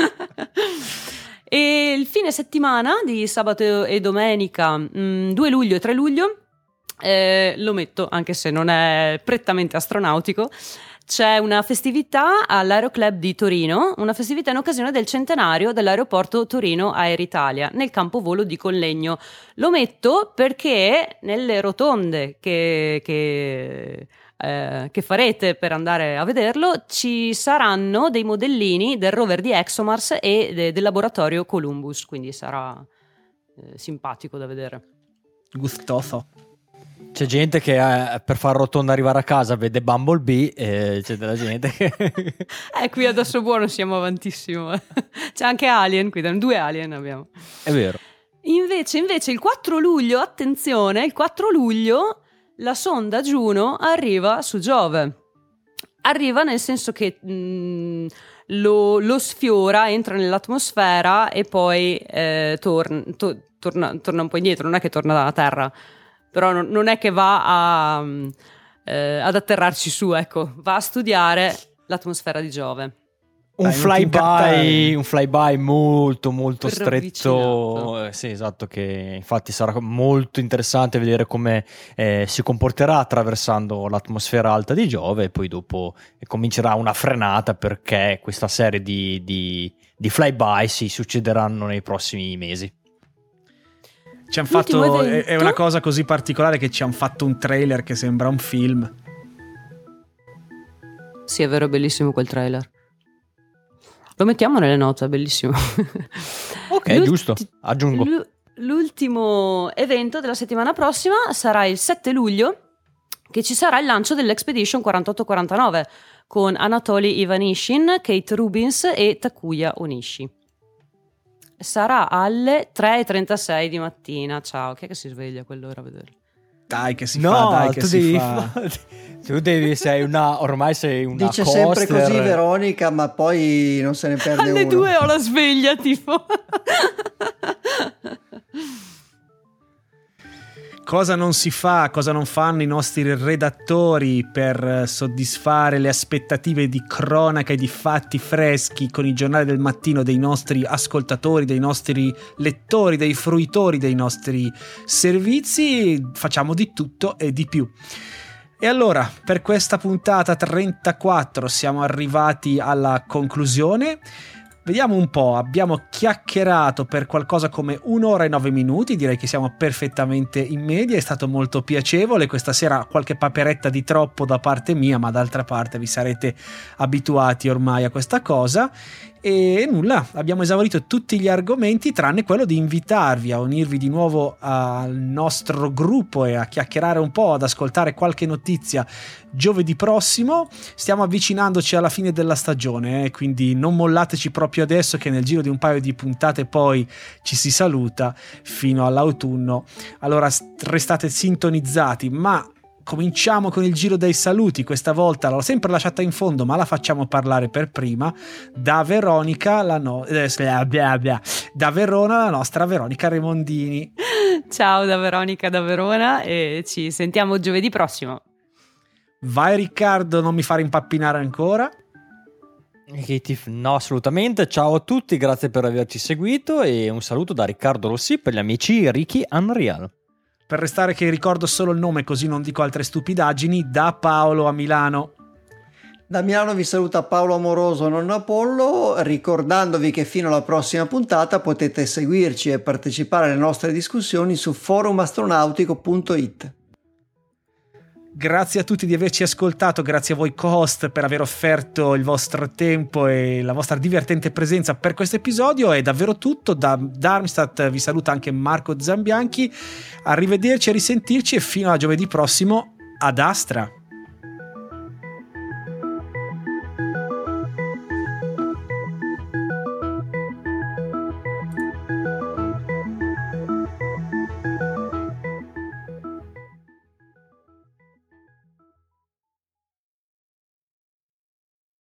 D: E il fine settimana di sabato e domenica, mh, due luglio e tre luglio, eh, lo metto anche se non è prettamente astronautico, c'è una festività all'Aeroclub di Torino, una festività in occasione del centenario dell'aeroporto Torino Air Italia nel campo volo di Collegno. Lo metto perché nelle rotonde che, che, eh, che farete per andare a vederlo ci saranno dei modellini del rover di ExoMars e de, del laboratorio Columbus, quindi sarà eh, simpatico da vedere.
A: Gustoso.
C: C'è gente che eh, per far rotonda arrivare a casa vede Bumblebee e c'è della gente che...
D: eh, qui adesso buono siamo avantissimo. C'è anche Alien, qui due Alien abbiamo.
C: È vero.
D: Invece, invece il quattro luglio, attenzione, il quattro luglio la sonda Juno arriva su Giove. Arriva nel senso che mh, lo, lo sfiora, entra nell'atmosfera e poi eh, torna, to, torna, torna un po' indietro, non è che torna dalla Terra. Però non, non è che va a, eh, ad atterrarci su, ecco, va a studiare l'atmosfera di Giove.
C: Un
A: Dai,
C: flyby, un flyby molto molto stretto,
D: Ravvicinato.
C: eh, sì, esatto, che infatti sarà molto interessante vedere come eh, si comporterà attraversando l'atmosfera alta di Giove e poi dopo comincerà una frenata perché questa serie di, di, di flyby si succederanno nei prossimi mesi.
A: Ci han fatto, è, è una cosa così particolare che ci hanno fatto un trailer che sembra un film.
D: Sì, è vero, è bellissimo quel trailer. Lo mettiamo nelle note, è bellissimo.
C: Ok,
D: L'ulti-
C: giusto, aggiungo.
D: L'ultimo evento della settimana prossima sarà il sette luglio, che ci sarà il lancio dell'Expedition quarantotto quarantanove con Anatoly Ivanishin, Kate Rubins e Takuya Onishi. Sarà alle tre e trentasei di mattina. Ciao, chi è che si sveglia a quell'ora a vederlo?
A: Dai che si
C: no,
A: fa, dai che
C: tu
A: si
C: devi
A: fa.
C: fa... tu devi, sei una, ormai sei una
B: Dice
C: coaster.
B: sempre così Veronica, ma poi non se ne perde
D: Alle
B: uno.
D: due ho la sveglia, tipo.
A: Cosa non si fa, cosa non fanno i nostri redattori per soddisfare le aspettative di cronaca e di fatti freschi con i giornali del mattino dei nostri ascoltatori, dei nostri lettori, dei fruitori dei nostri servizi? Facciamo di tutto e di più. E allora, per questa puntata trentaquattro siamo arrivati alla conclusione. Vediamo un po', abbiamo chiacchierato per qualcosa come un'ora e nove minuti, direi che siamo perfettamente in media, è stato molto piacevole. Questa sera qualche paperetta di troppo da parte mia, ma d'altra parte vi sarete abituati ormai a questa cosa. E nulla, abbiamo esaurito tutti gli argomenti tranne quello di invitarvi a unirvi di nuovo al nostro gruppo e a chiacchierare un po', ad ascoltare qualche notizia giovedì prossimo. Stiamo avvicinandoci alla fine della stagione, eh, quindi non mollateci proprio adesso, che nel giro di un paio di puntate poi ci si saluta fino all'autunno. Allora restate sintonizzati, ma cominciamo con il giro dei saluti. Questa volta l'ho sempre lasciata in fondo, ma la facciamo parlare per prima. Da Veronica, la no... eh, bla bla. Da Verona, la nostra Veronica Remondini.
D: Ciao da Veronica da Verona e ci sentiamo giovedì prossimo.
A: Vai Riccardo, non mi fare impappinare ancora.
C: No, assolutamente. Ciao a tutti, grazie per averci seguito e un saluto da Riccardo Rossi per gli amici Ricky Unreal.
A: Per restare che ricordo solo il nome così non dico altre stupidaggini, da Paolo a Milano.
B: Da Milano vi saluta Paolo Amoroso, nonno Apollo, ricordandovi che fino alla prossima puntata potete seguirci e partecipare alle nostre discussioni su forum astronautico punto it.
A: Grazie a tutti di averci ascoltato, grazie a voi co-host per aver offerto il vostro tempo e la vostra divertente presenza per questo episodio. È davvero tutto, da Darmstadt vi saluta anche Marco Zambianchi, arrivederci e risentirci e fino a giovedì prossimo, ad Astra.